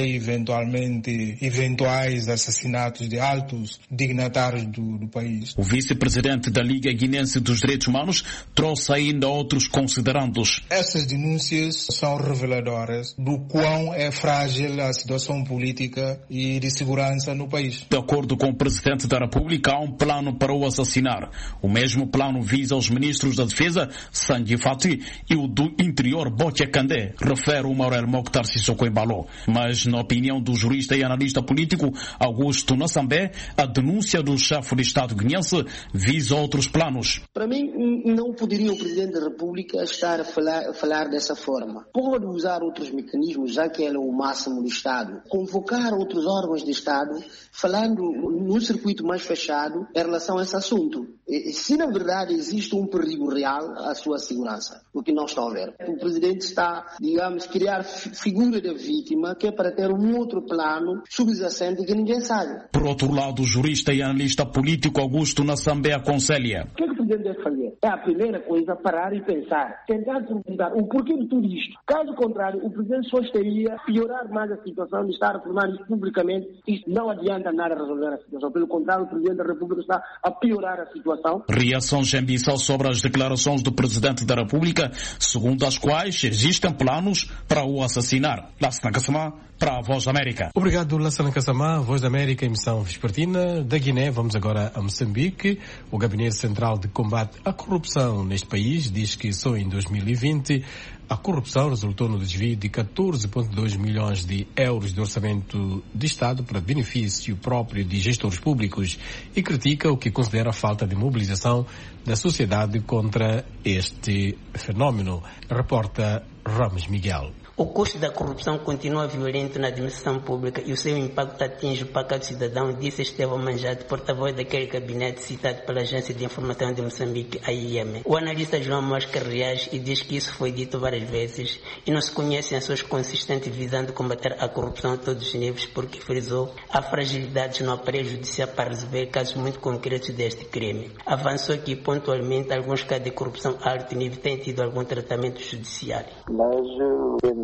eventuais assassinatos de altos dignatários do país. O vice-presidente da Liga Guinense dos Direitos Humanos trouxe ainda outros considerandos. Essas denúncias são reveladoras do quão é frágil a situação política e de segurança no país. De acordo com o Presidente da República, há um plano para o assassinar. O mesmo plano visa os ministros da Defesa, Sanji Fati, e o do Interior, Botia Kandé, refere o Marel Mokhtar Sissoko Embalo. Mas, na opinião do jurista e analista político Augusto Nassambé, a denúncia do chefe de Estado guinense visa outros planos. Para mim, não poderia o Presidente da República estar a falar dessa forma. Pode usar outros mecanismos, já que ele é o máximo do Estado. Convocar outros órgãos de Estado, falando num circuito mais fechado em relação a esse assunto. Se na verdade existe um perigo real à sua segurança, o que nós estamos a ver. O Presidente está, digamos, criar figura da vítima, que é para ter um outro plano subjacente que ninguém sabe. Por outro lado, o jurista e analista político Augusto Nassambé aconselha. O que o Presidente deve fazer? É a primeira coisa, parar e pensar, tentar perguntar o porquê de tudo isto. Caso contrário, o Presidente só estaria piorar mais a situação de estar a afirmar isso publicamente. Isto não adianta nada resolver a situação. Pelo contrário, o Presidente da República está a piorar a situação. Reações em Bissau sobre as declarações do Presidente da República, segundo as quais existem planos para o assassinar. Lassana Kassamá, para a Voz da América. Obrigado, Lassana Kassamá, Voz da América, emissão vespertina da Guiné. Vamos agora a Moçambique. O Gabinete Central de Combate à Corrupção neste país diz que só em 2020 a corrupção resultou no desvio de 14,2 milhões de euros de orçamento de Estado para benefício próprio de gestores públicos e critica o que considera a falta de mobilização da sociedade contra este fenómeno. Reporta Ramos Miguel. O custo da corrupção continua violento na administração pública e o seu impacto atinge o pacato cidadão, disse Estevão Manjate, porta-voz daquele gabinete citado pela Agência de Informação de Moçambique, AIM. O analista João Mosca reage e diz que isso foi dito várias vezes e não se conhecem ações consistentes visando combater a corrupção a todos os níveis, porque frisou há fragilidades no aparelho judicial para resolver casos muito concretos deste crime. Avançou que, pontualmente, alguns casos de corrupção a alto nível têm tido algum tratamento judiciário. Mas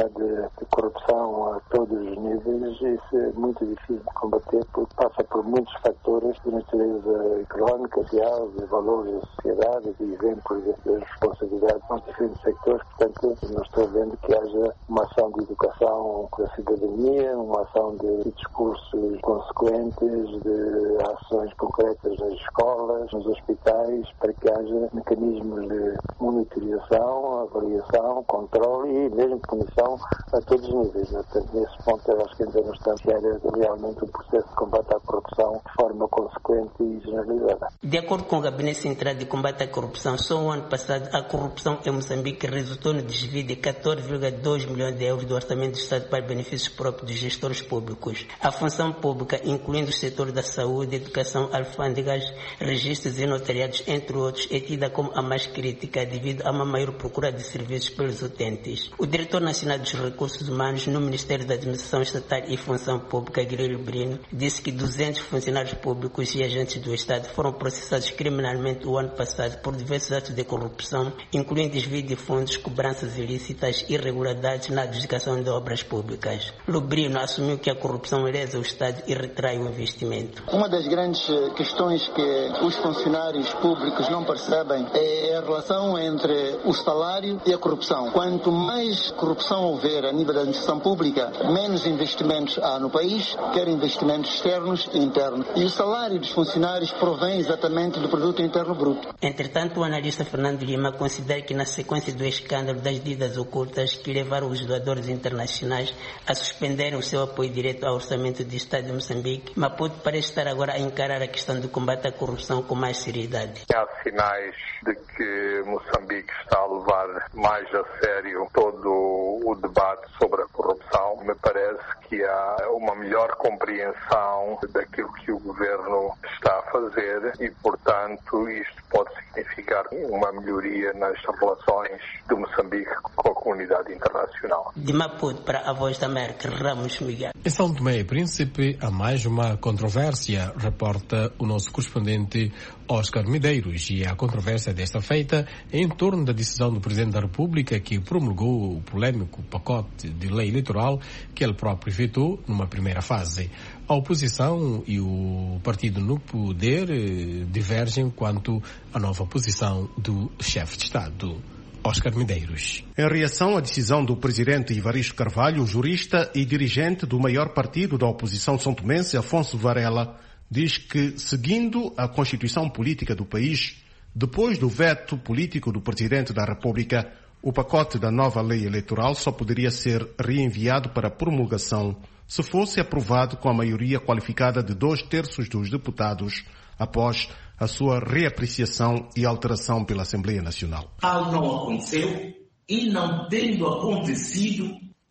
problema de corrupção a todos os níveis, isso é muito difícil de combater porque passa por muitos fatores de natureza económica, social, de valores da sociedade, de exemplos de responsabilidade nos diferentes sectores. Portanto, não estou vendo que haja uma ação de educação com a cidadania, uma ação de discursos consequentes, de ações concretas nas escolas, nos hospitais, para que haja mecanismos de monitorização, avaliação, controle e mesmo punição a todos os níveis. Portanto, nesse ponto, eu acho que ainda não está realmente o processo de combate à corrupção de forma consequente e generalizada. De acordo com o Gabinete Central de Combate à Corrupção, só o ano passado a corrupção em Moçambique resultou no desvio de 14,2 milhões de euros do orçamento do Estado para benefícios próprios dos gestores públicos. A função pública, incluindo o setor da saúde, educação, alfândegas, registros e notariados, entre outros, é tida como a mais crítica devido a uma maior procura de serviços pelos utentes. O diretor nacional dos recursos humanos no Ministério da Administração Estatal e Função Pública, Guilherme Brino, disse que 200 funcionários públicos e agentes do Estado foram processados criminalmente o ano passado por diversos atos de corrupção, incluindo desvio de fundos, cobranças ilícitas e irregularidades na adjudicação de obras públicas. Lubrino assumiu que a corrupção lesa o Estado e retrai o investimento. Uma das grandes questões que os funcionários públicos não percebem é a relação entre o salário e a corrupção. Quanto mais corrupção houver a nível da administração pública, menos investimentos há no país, quer investimentos externos e internos. E o salário dos funcionários provém exatamente do produto interno bruto. Entretanto, o analista Fernando Lima considera que na sequência do escândalo das dívidas ocultas que levaram os doadores internacionais a suspenderem o seu apoio direto ao orçamento do Estado de Moçambique, Maputo parece estar agora a encarar a questão do combate à corrupção com mais seriedade. Há sinais de que Moçambique está a levar mais a sério todo o debate sobre a corrupção. Me parece que há uma melhor compreensão daquilo que o governo está a fazer e, portanto, isto pode significar uma melhoria nas relações de Moçambique com a comunidade internacional. De Maputo para a Voz da América, Ramos Miguel. Em São Tomé e Príncipe, há mais uma controvérsia, reporta o nosso correspondente Oscar Medeiros, e a controvérsia desta feita é em torno da decisão do Presidente da República que promulgou o polêmico pacote de lei eleitoral que ele próprio vetou numa primeira fase. A oposição e o partido no poder divergem quanto à nova posição do chefe de Estado. Oscar Medeiros. Em reação à decisão do presidente Evaristo Carvalho, jurista e dirigente do maior partido da oposição são-tomense, Afonso Varela, diz que, seguindo a Constituição Política do país, depois do veto político do Presidente da República, o pacote da nova lei eleitoral só poderia ser reenviado para promulgação se fosse aprovado com a maioria qualificada de 2/3 dos deputados, após a sua reapreciação e alteração pela Assembleia Nacional. Algo não aconteceu e, não tendo acontecido,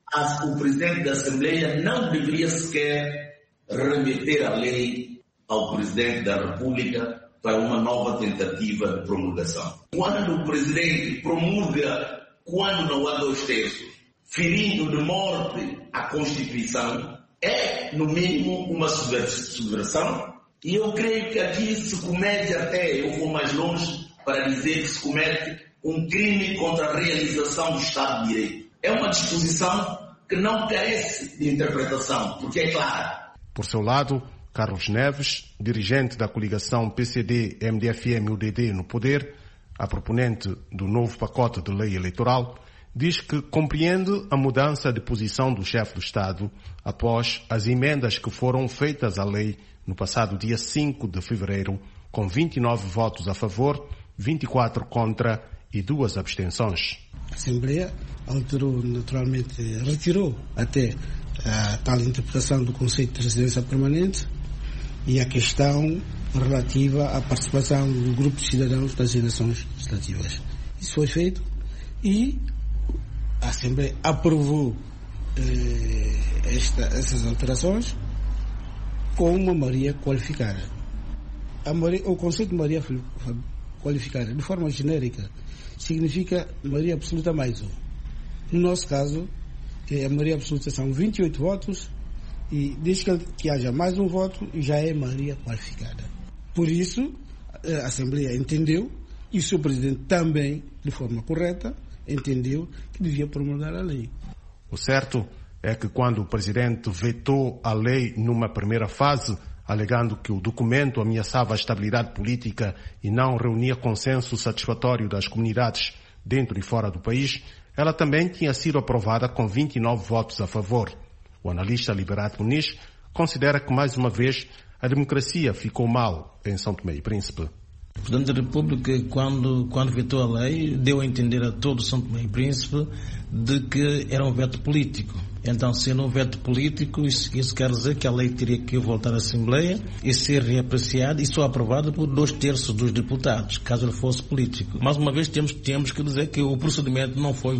o Presidente da Assembleia não deveria sequer remeter a lei ao Presidente da República para uma nova tentativa de promulgação. Quando o Presidente promulga, quando não há 2/3, ferindo de morte a Constituição, é, no mínimo, uma subversão. E eu creio que aqui se comete até, eu vou mais longe para dizer que se comete um crime contra a realização do Estado de Direito. É uma disposição que não carece de interpretação, porque é clara. Por seu lado, Carlos Neves, dirigente da coligação PCD-MDFM-UDD no poder, a proponente do novo pacote de lei eleitoral, diz que compreende a mudança de posição do chefe do Estado após as emendas que foram feitas à lei no passado dia 5 de fevereiro, com 29 votos a favor, 24 contra e 2 abstenções. A Assembleia alterou, naturalmente, retirou até a tal interpretação do conceito de residência permanente e a questão relativa à participação do grupo de cidadãos das eleições legislativas. Isso foi feito e a Assembleia aprovou essas alterações com uma maioria qualificada. O conceito de maioria qualificada, de forma genérica, significa maioria absoluta mais um. No nosso caso, a maioria absoluta são 28 votos e desde que haja mais um voto, já é maioria qualificada. Por isso, a Assembleia entendeu, e o seu Presidente também, de forma correta, entendeu que devia promulgar a lei. O certo é que quando o presidente vetou a lei numa primeira fase, alegando que o documento ameaçava a estabilidade política e não reunia consenso satisfatório das comunidades dentro e fora do país, ela também tinha sido aprovada com 29 votos a favor. O analista Liberato Muniz considera que, mais uma vez, a democracia ficou mal em São Tomé e Príncipe. O Presidente da República, quando vetou a lei, deu a entender a todo São Tomé e Príncipe de que era um veto político. Então, sendo um veto político, isso quer dizer que a lei teria que voltar à Assembleia e ser reapreciada e só aprovada por 2/3 dos deputados, caso ele fosse político. Mais uma vez, temos que dizer que o procedimento não foi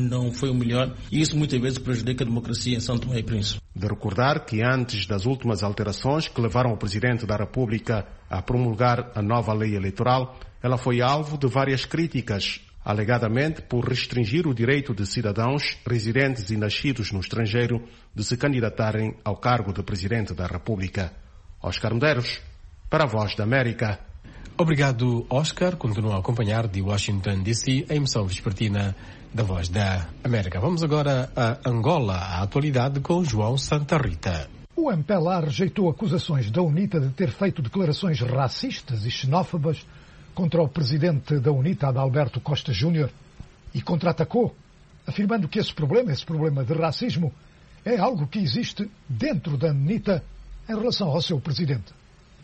o melhor e isso muitas vezes prejudica a democracia em São Tomé e Príncipe. De recordar que antes das últimas alterações que levaram o Presidente da República a promulgar a nova lei eleitoral, ela foi alvo de várias críticas, alegadamente por restringir o direito de cidadãos residentes e nascidos no estrangeiro de se candidatarem ao cargo de Presidente da República. Oscar Medeiros, para a Voz da América. Obrigado, Oscar. Continua a acompanhar de Washington, D.C., a emissão vespertina da Voz da América. Vamos agora a Angola, a atualidade com João Santa Rita. O MPLA rejeitou acusações da UNITA de ter feito declarações racistas e xenófobas contra o presidente da UNITA, Adalberto Costa Júnior, e contra-atacou, afirmando que esse problema de racismo, é algo que existe dentro da UNITA em relação ao seu presidente.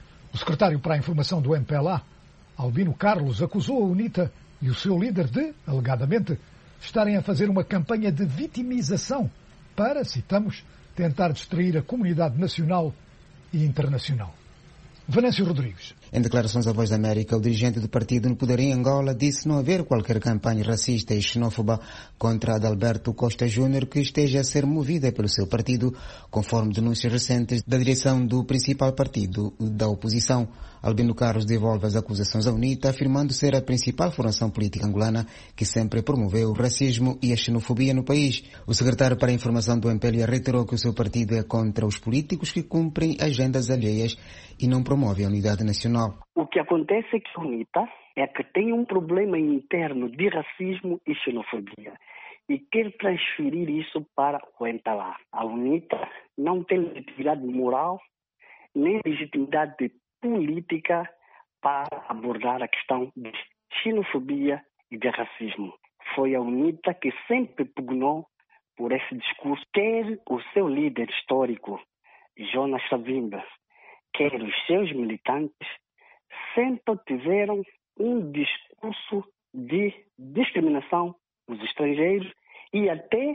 O secretário para a Informação do MPLA, Albino Carlos, acusou a UNITA e o seu líder de, alegadamente, estarem a fazer uma campanha de vitimização para, citamos, tentar distrair a comunidade nacional e internacional. Venâncio Rodrigues. Em declarações à Voz da América, o dirigente do partido no poder em Angola disse não haver qualquer campanha racista e xenófoba contra Adalberto Costa Júnior que esteja a ser movida pelo seu partido, conforme denúncias recentes da direção do principal partido da oposição. Albino Carlos devolve as acusações à UNITA, afirmando ser a principal formação política angolana que sempre promoveu o racismo e a xenofobia no país. O secretário para a Informação do MPLA reiterou que o seu partido é contra os políticos que cumprem agendas alheias e não promove a unidade nacional. O que acontece é que a UNITA é que tem um problema interno de racismo e xenofobia e quer transferir isso para o MPLA. A UNITA não tem legitimidade moral nem legitimidade política para abordar a questão de xenofobia e de racismo. Foi a UNITA que sempre pugnou por esse discurso, quer o seu líder histórico, Jonas Savimba, quer os seus militantes, sempre tiveram um discurso de discriminação dos estrangeiros e até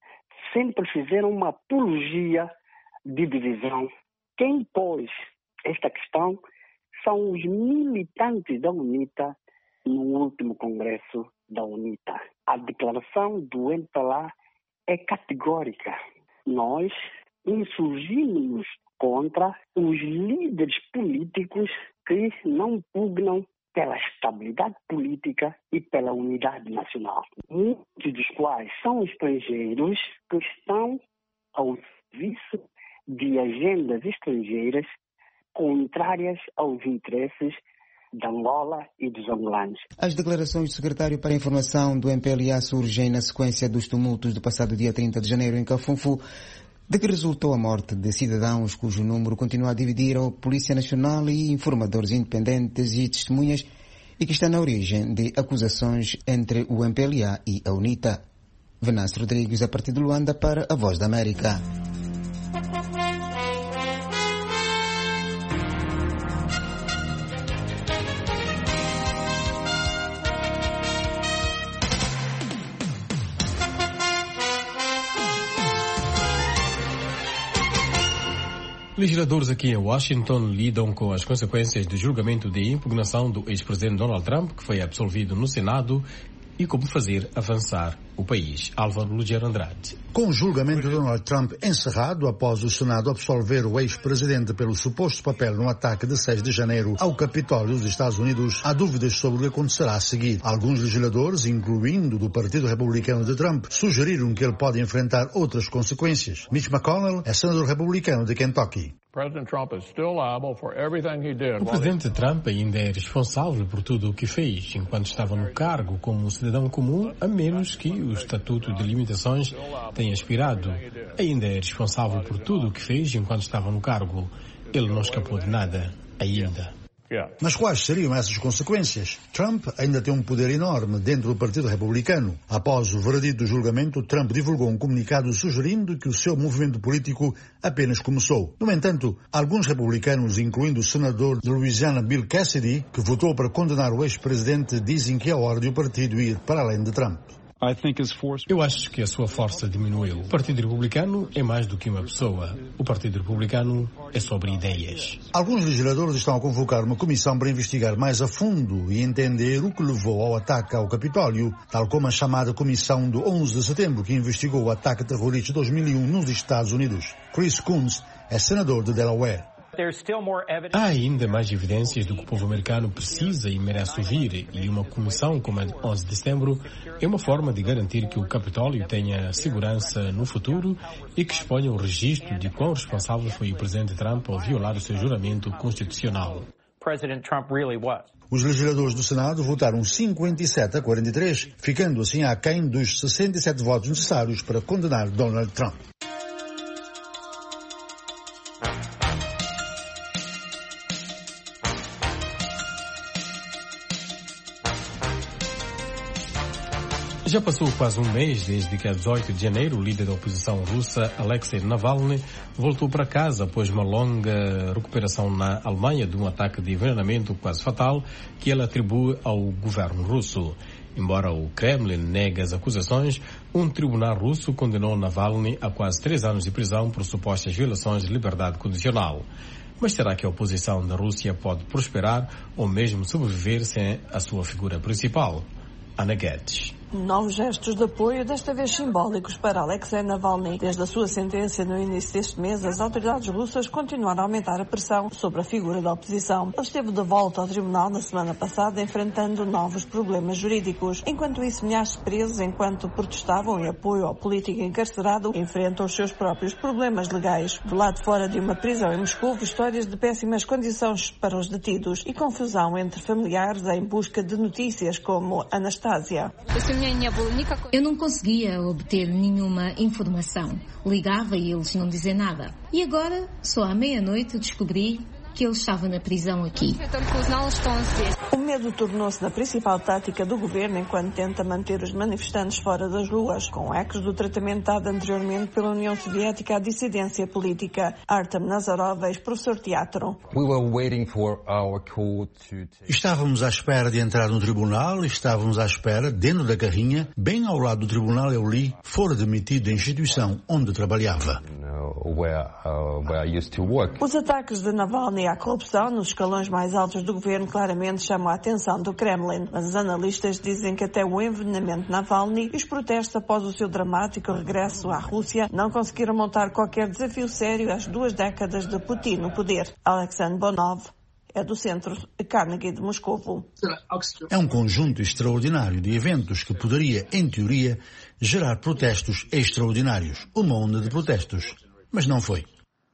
sempre fizeram uma apologia de divisão. Quem pôs esta questão são os militantes da UNITA no último congresso da UNITA. A declaração do MPLA é categórica. Nós insurgimos contra os líderes políticos que não pugnam pela estabilidade política e pela unidade nacional. Muitos dos quais são estrangeiros que estão ao serviço de agendas estrangeiras contrárias aos interesses da Angola e dos angolanos. As declarações do secretário para a Informação do MPLA surgem na sequência dos tumultos do passado dia 30 de janeiro em Cafunfu, de que resultou a morte de cidadãos cujo número continua a dividir a Polícia Nacional e informadores independentes e testemunhas e que está na origem de acusações entre o MPLA e a UNITA. Venâncio Rodrigues, a partir de Luanda, para a Voz da América. Legisladores aqui em Washington lidam com as consequências do julgamento de impugnação do ex-presidente Donald Trump, que foi absolvido no Senado, e como fazer avançar o país. Álvaro Lugero Andrade. Com o julgamento de Donald Trump encerrado após o Senado absolver o ex-presidente pelo suposto papel no ataque de 6 de janeiro ao Capitólio dos Estados Unidos, há dúvidas sobre o que acontecerá a seguir. Alguns legisladores, incluindo do Partido Republicano de Trump, sugeriram que ele pode enfrentar outras consequências. Mitch McConnell é senador republicano de Kentucky. O presidente Trump ainda é responsável por tudo o que fez enquanto estava no cargo como cidadão comum, a menos que o Estatuto de Limitações tem expirado. Ainda é responsável por tudo o que fez enquanto estava no cargo. Ele não escapou de nada, ainda. Mas quais seriam essas consequências? Trump ainda tem um poder enorme dentro do Partido Republicano. Após o veredito do julgamento, Trump divulgou um comunicado sugerindo que o seu movimento político apenas começou. No entanto, alguns republicanos, incluindo o senador de Louisiana Bill Cassidy, que votou para condenar o ex-presidente, dizem que é hora de o partido ir para além de Trump. Eu acho que a sua força diminuiu. O Partido Republicano é mais do que uma pessoa. O Partido Republicano é sobre ideias. Alguns legisladores estão a convocar uma comissão para investigar mais a fundo e entender o que levou ao ataque ao Capitólio, tal como a chamada Comissão do 11 de setembro, que investigou o ataque terrorista de 2001 nos Estados Unidos. Chris Coons é senador de Delaware. Há ainda mais evidências do que o povo americano precisa e merece ouvir, e uma comissão como a de 11 de setembro é uma forma de garantir que o Capitólio tenha segurança no futuro e que exponha o registro de quão responsável foi o presidente Trump ao violar o seu juramento constitucional. Os legisladores do Senado votaram 57 a 43, ficando assim aquém dos 67 votos necessários para condenar Donald Trump. Já passou quase um mês desde que, a 18 de janeiro, o líder da oposição russa, Alexei Navalny, voltou para casa após uma longa recuperação na Alemanha de um ataque de envenenamento quase fatal que ele atribui ao governo russo. Embora o Kremlin negue as acusações, um tribunal russo condenou Navalny a quase 3 anos de prisão por supostas violações de liberdade condicional. Mas será que a oposição da Rússia pode prosperar ou mesmo sobreviver sem a sua figura principal? Ana Guedes. Novos gestos de apoio, desta vez simbólicos, para Alexei Navalny. Desde a sua sentença no início deste mês, as autoridades russas continuaram a aumentar a pressão sobre a figura da oposição. Ele esteve de volta ao tribunal na semana passada, enfrentando novos problemas jurídicos. Enquanto isso, milhares de presos, enquanto protestavam em apoio ao político encarcerado, enfrentam os seus próprios problemas legais. Do lado de fora de uma prisão em Moscou, histórias de péssimas condições para os detidos e confusão entre familiares em busca de notícias, como Anastásia. Eu não conseguia obter nenhuma informação. Ligava e eles não diziam nada. E agora, só à meia-noite, descobri que ele estava na prisão aqui. O medo tornou-se na principal tática do governo enquanto tenta manter os manifestantes fora das ruas, com ecos do tratamento dado anteriormente pela União Soviética à dissidência política. Artem Nazarov, ex-professor de teatro. Estávamos à espera de entrar no tribunal, estávamos à espera, dentro da carrinha, bem ao lado do tribunal eu li, fora demitido da instituição onde trabalhava. Os ataques de Navalny à corrupção nos escalões mais altos do governo claramente chamam a atenção do Kremlin, mas os analistas dizem que até o envenenamento de Navalny e os protestos após o seu dramático regresso à Rússia não conseguiram montar qualquer desafio sério às 2 décadas de Putin no poder. Alexander Bonov é do Centro Carnegie de Moscovo. É um conjunto extraordinário de eventos que poderia, em teoria, gerar protestos extraordinários. Uma onda de protestos. Mas não foi.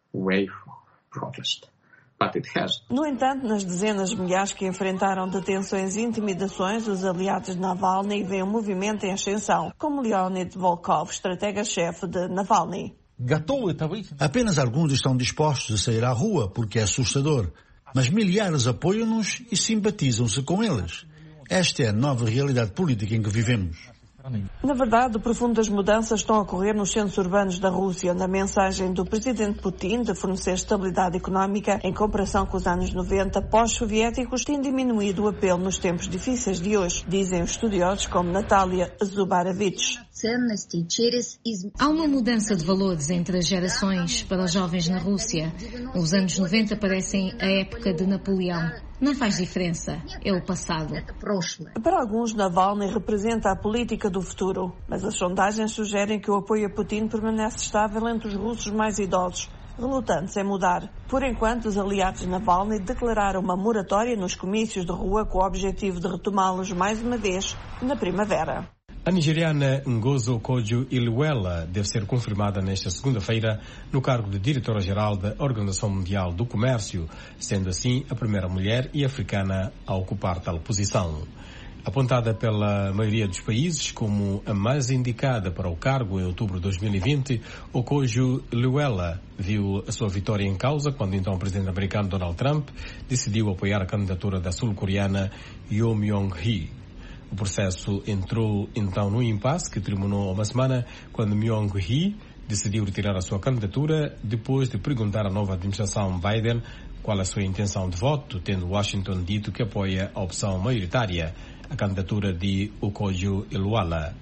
No entanto, nas dezenas de milhares que enfrentaram detenções e intimidações, os aliados de Navalny veem um movimento em ascensão, como Leonid Volkov, estratega-chefe de Navalny. Apenas alguns estão dispostos a sair à rua porque é assustador, mas milhares apoiam-nos e simpatizam-se com eles. Esta é a nova realidade política em que vivemos. Na verdade, profundas mudanças estão a ocorrer nos centros urbanos da Rússia, onde a mensagem do presidente Putin de fornecer estabilidade económica em comparação com os anos 90 pós-soviéticos tem diminuído o apelo nos tempos difíceis de hoje, dizem os estudiosos como Natalia Zubarovich. Há uma mudança de valores entre as gerações para os jovens na Rússia. Os anos 90 parecem a época de Napoleão. Não faz diferença, é o passado. Para alguns, Navalny representa a política do futuro, mas as sondagens sugerem que o apoio a Putin permanece estável entre os russos mais idosos, relutantes em mudar. Por enquanto, os aliados de Navalny declararam uma moratória nos comícios de rua com o objetivo de retomá-los mais uma vez na primavera. A nigeriana Ngozo Okonjo-Iweala deve ser confirmada nesta segunda-feira no cargo de diretora-geral da Organização Mundial do Comércio, sendo assim a primeira mulher e africana a ocupar tal posição. Apontada pela maioria dos países como a mais indicada para o cargo em outubro de 2020, Okojo Iweala viu a sua vitória em causa quando então o presidente americano Donald Trump decidiu apoiar a candidatura da sul-coreana Yoon Myung-hee. O processo entrou então no impasse que terminou há uma semana quando Myung-hee decidiu retirar a sua candidatura depois de perguntar à nova administração Biden qual a sua intenção de voto, tendo Washington dito que apoia a opção maioritária, a candidatura de Okojo Iweala.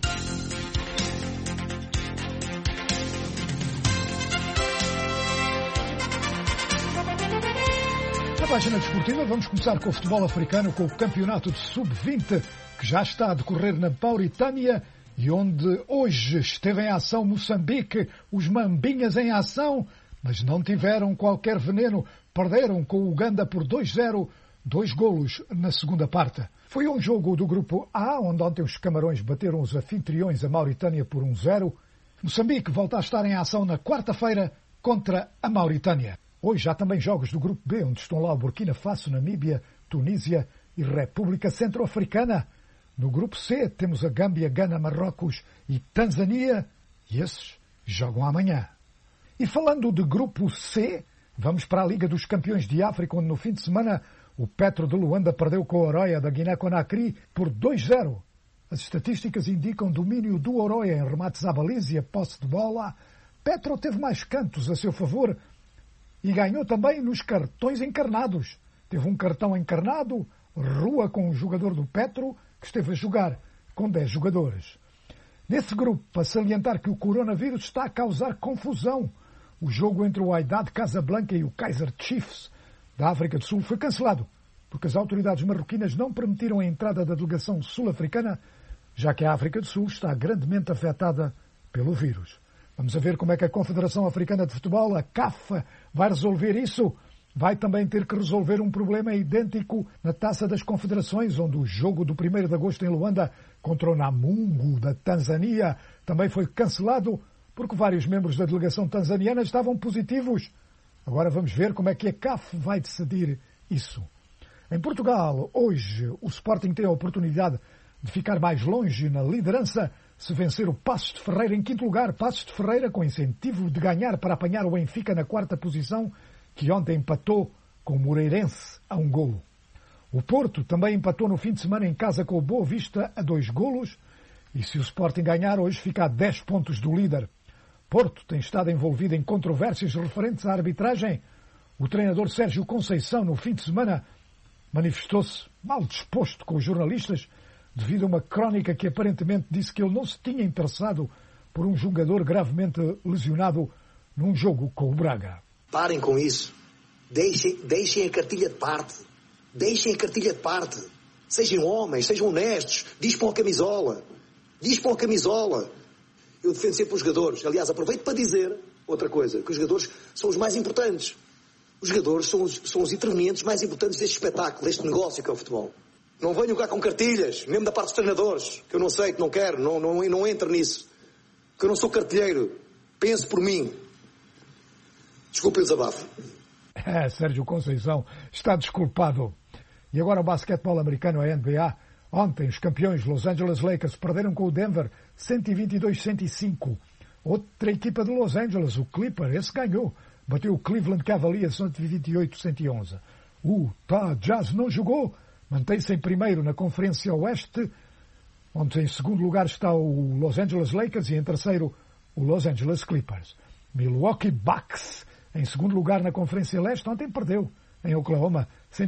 Na página desportiva vamos começar com o futebol africano, com o campeonato de sub-20 que já está a decorrer na Mauritânia e onde hoje esteve em ação Moçambique, os Mambinhas em ação, mas não tiveram qualquer veneno, perderam com o Uganda por 2-0, 2 golos na segunda parte. Foi um jogo do grupo A, onde ontem os Camarões bateram os anfitriões, a Mauritânia, por 1-0. Moçambique volta a estar em ação na quarta-feira contra a Mauritânia. Hoje há também jogos do grupo B, onde estão lá o Burkina Faso, Namíbia, Tunísia e República Centro-Africana. No grupo C temos a Gâmbia, Gana, Marrocos e Tanzânia, e esses jogam amanhã. E falando de grupo C, vamos para a Liga dos Campeões de África, onde no fim de semana o Petro de Luanda perdeu com o Oroya da Guiné-Conakry por 2-0. As estatísticas indicam domínio do Oroya em remates à baliza e a posse de bola. Petro teve mais cantos a seu favor e ganhou também nos cartões encarnados. Teve um cartão encarnado, rua com o jogador do Petro, que esteve a jogar com 10 jogadores. Nesse grupo, para salientar que o coronavírus está a causar confusão. O jogo entre o Wydad Casablanca e o Kaizer Chiefs da África do Sul foi cancelado, porque as autoridades marroquinas não permitiram a entrada da delegação sul-africana, já que a África do Sul está grandemente afetada pelo vírus. Vamos a ver como é que a Confederação Africana de Futebol, a CAF, vai resolver isso. Vai também ter que resolver um problema idêntico na Taça das Confederações, onde o jogo do 1º de agosto em Luanda contra o Namungo da Tanzânia também foi cancelado, porque vários membros da delegação tanzaniana estavam positivos. Agora vamos ver como é que a CAF vai decidir isso. Em Portugal, hoje, o Sporting tem a oportunidade de ficar mais longe na liderança se vencer o Passos de Ferreira em 5º lugar. Passos de Ferreira com incentivo de ganhar para apanhar o Benfica na 4ª posição, que ontem empatou com o Moreirense a 1 golo. O Porto também empatou no fim de semana em casa com o Boa Vista a 2 golos. E se o Sporting ganhar hoje, fica a 10 pontos do líder. Porto tem estado envolvido em controvérsias referentes à arbitragem. O treinador Sérgio Conceição, no fim de semana, manifestou-se mal disposto com os jornalistas devido a uma crónica que aparentemente disse que ele não se tinha interessado por um jogador gravemente lesionado num jogo com o Braga. Parem com isso. Deixem a cartilha de parte. Deixem a cartilha de parte. Sejam homens, sejam honestos. Dispam a camisola. Dispam a camisola. Eu defendo sempre os jogadores. Aliás, aproveito para dizer outra coisa, que os jogadores são os mais importantes. Os jogadores são os intervenientes mais importantes deste espetáculo, deste negócio que é o futebol. Não venham cá com cartilhas, mesmo da parte dos treinadores, que eu não sei, que não quero, não entro nisso. Que eu não sou cartilheiro. Pense por mim. Desculpe o desabafo. Sérgio Conceição está desculpado. E agora o basquetebol americano, a NBA. Ontem os campeões Los Angeles Lakers perderam com o Denver 122-105. Outra equipa de Los Angeles, o Clipper, esse ganhou. Bateu o Cleveland Cavaliers 128-111. O Utah Jazz não jogou. Mantém-se em primeiro na Conferência Oeste, onde em segundo lugar está o Los Angeles Lakers e em terceiro o Los Angeles Clippers. Milwaukee Bucks em segundo lugar na Conferência Leste, ontem perdeu em Oklahoma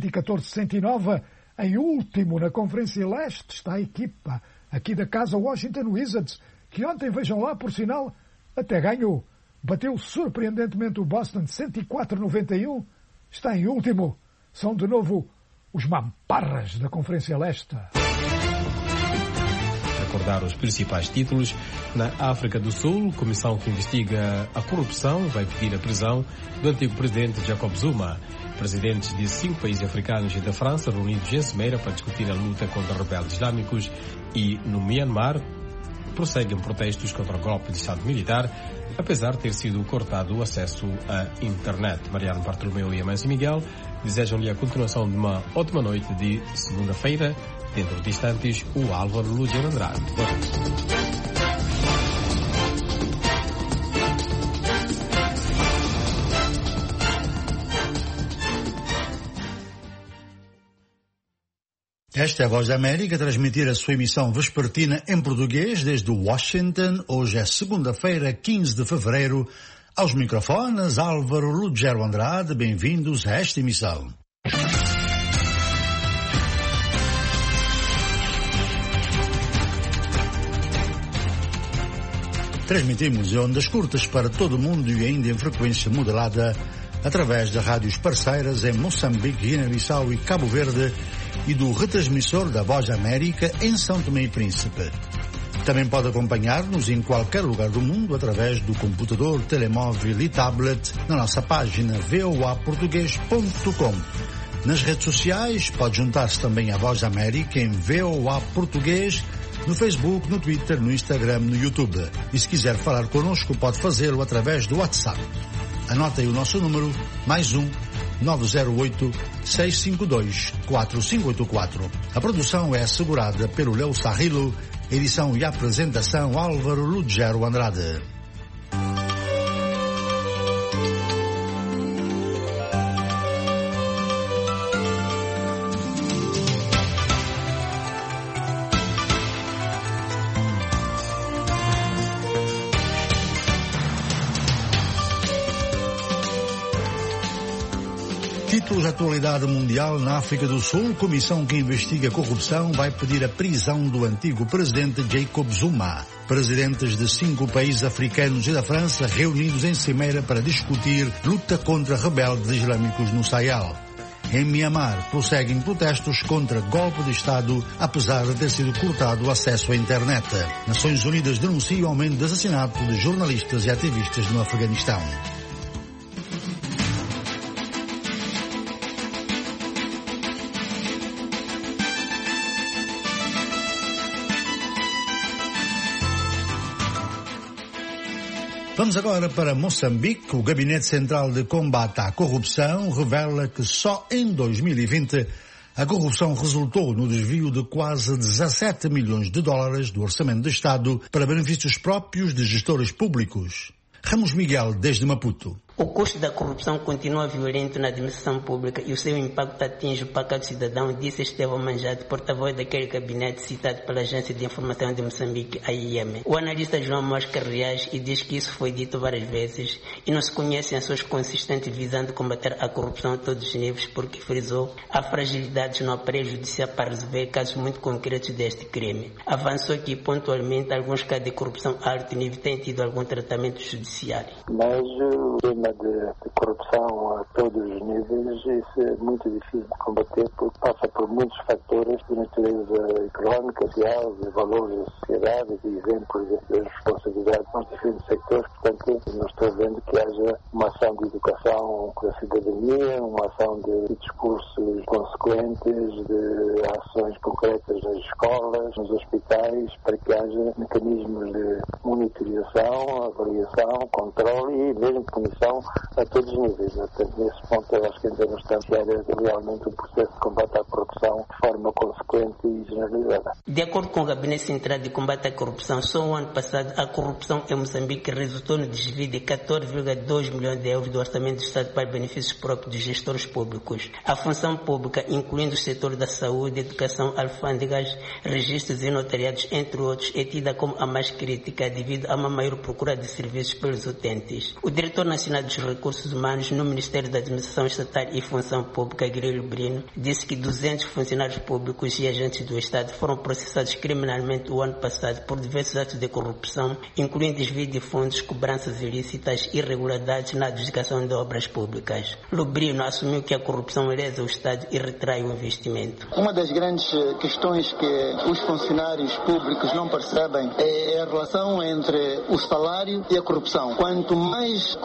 114-109. Em último na Conferência Leste está a equipa aqui da casa Washington Wizards, que ontem, vejam lá, por sinal, até ganhou. Bateu surpreendentemente o Boston 104-91. Está em último. São de novo os mamparras da Conferência Leste. Recordar os principais títulos. Na África do Sul, comissão que investiga a corrupção vai pedir a prisão do antigo presidente Jacob Zuma. Presidentes de 5 países africanos e da França reunidos em Cimeira para discutir a luta contra rebeldes islâmicos. E no Myanmar, prosseguem protestos contra o golpe de Estado militar, apesar de ter sido cortado o acesso à internet. Mariano Bartolomeu e Amancio Miguel desejam-lhe a continuação de uma ótima noite de segunda-feira. Dentro de instantes, o Álvaro Lúger Andrade. Esta é a Voz da América, a transmitir a sua emissão vespertina em português desde Washington. Hoje é segunda-feira, 15 de fevereiro. Aos microfones, Álvaro Lugero Andrade. Bem-vindos a esta emissão. Transmitimos em ondas curtas para todo o mundo e ainda em frequência modulada através de rádios parceiras em Moçambique, Guiné-Bissau e Cabo Verde e do retransmissor da Voz da América em São Tomé e Príncipe. Também pode acompanhar-nos em qualquer lugar do mundo através do computador, telemóvel e tablet na nossa página voaportugues.com. Nas redes sociais pode juntar-se também à Voz da América em VOA Português, no Facebook, no Twitter, no Instagram, no YouTube. E se quiser falar connosco pode fazê-lo através do WhatsApp. Anote aí o nosso número, +1 908-652-4584. A produção é assegurada pelo Leo Sarrilo, edição e apresentação Álvaro Lugero Andrade. Títulos de atualidade mundial na África do Sul. Comissão que investiga a corrupção vai pedir a prisão do antigo presidente Jacob Zuma. Presidentes de 5 países africanos e da França reunidos em Cimeira para discutir luta contra rebeldes islâmicos no Sahel. Em Mianmar, prosseguem protestos contra golpe de Estado, apesar de ter sido cortado o acesso à internet. Nações Unidas denunciam o aumento de assassinato de jornalistas e ativistas no Afeganistão. Vamos agora para Moçambique. O Gabinete Central de Combate à Corrupção revela que só em 2020 a corrupção resultou no desvio de quase 17 milhões de dólares do orçamento do Estado para benefícios próprios de gestores públicos. Ramos Miguel, desde Maputo. O custo da corrupção continua violento na administração pública e o seu impacto atinge o pacato cidadão, disse Estevão Manjate, porta-voz daquele gabinete citado pela Agência de Informação de Moçambique, AIM. O analista João Mosca reage e diz que isso foi dito várias vezes e não se conhecem ações consistentes visando combater a corrupção a todos os níveis, porque frisou há fragilidades no aparelho judicial para resolver casos muito concretos deste crime. Avançou que pontualmente alguns casos de corrupção a alto nível têm tido algum tratamento judiciário. Mas o tema de corrupção a todos os níveis, isso é muito difícil de combater porque passa por muitos fatores de natureza económica, social, de valores da sociedade, de exemplos de responsabilidade nos diferentes sectores. Portanto, não estou vendo que haja uma ação de educação da cidadania, uma ação de discursos consequentes, de ações concretas nas escolas, nos hospitais, para que haja mecanismos de monitorização, avaliação, controle e mesmo punição a todos os níveis. Portanto, nesse ponto, eu acho que ainda não estamos realmente um processo de combate à corrupção de forma consequente e generalizada. De acordo com o Gabinete Central de Combate à Corrupção, só o ano passado a corrupção em Moçambique resultou no desvio de 14,2 milhões de euros do orçamento do Estado para benefícios próprios dos gestores públicos. A função pública, incluindo o setor da saúde, educação, alfândegas, registros e notariados, entre outros, é tida como a mais crítica devido a uma maior procura de serviços pelos utentes. O diretor nacional dos Recursos Humanos no Ministério da Administração Estatal e Função Pública, Grilo Brino, disse que 200 funcionários públicos e agentes do Estado foram processados criminalmente o ano passado por diversos atos de corrupção, incluindo desvio de fundos, cobranças ilícitas e irregularidades na adjudicação de obras públicas. Lubrino assumiu que a corrupção lesa o Estado e retrai o investimento. Uma das grandes questões que os funcionários públicos não percebem é a relação entre o salário e a corrupção. Quanto mais corrupção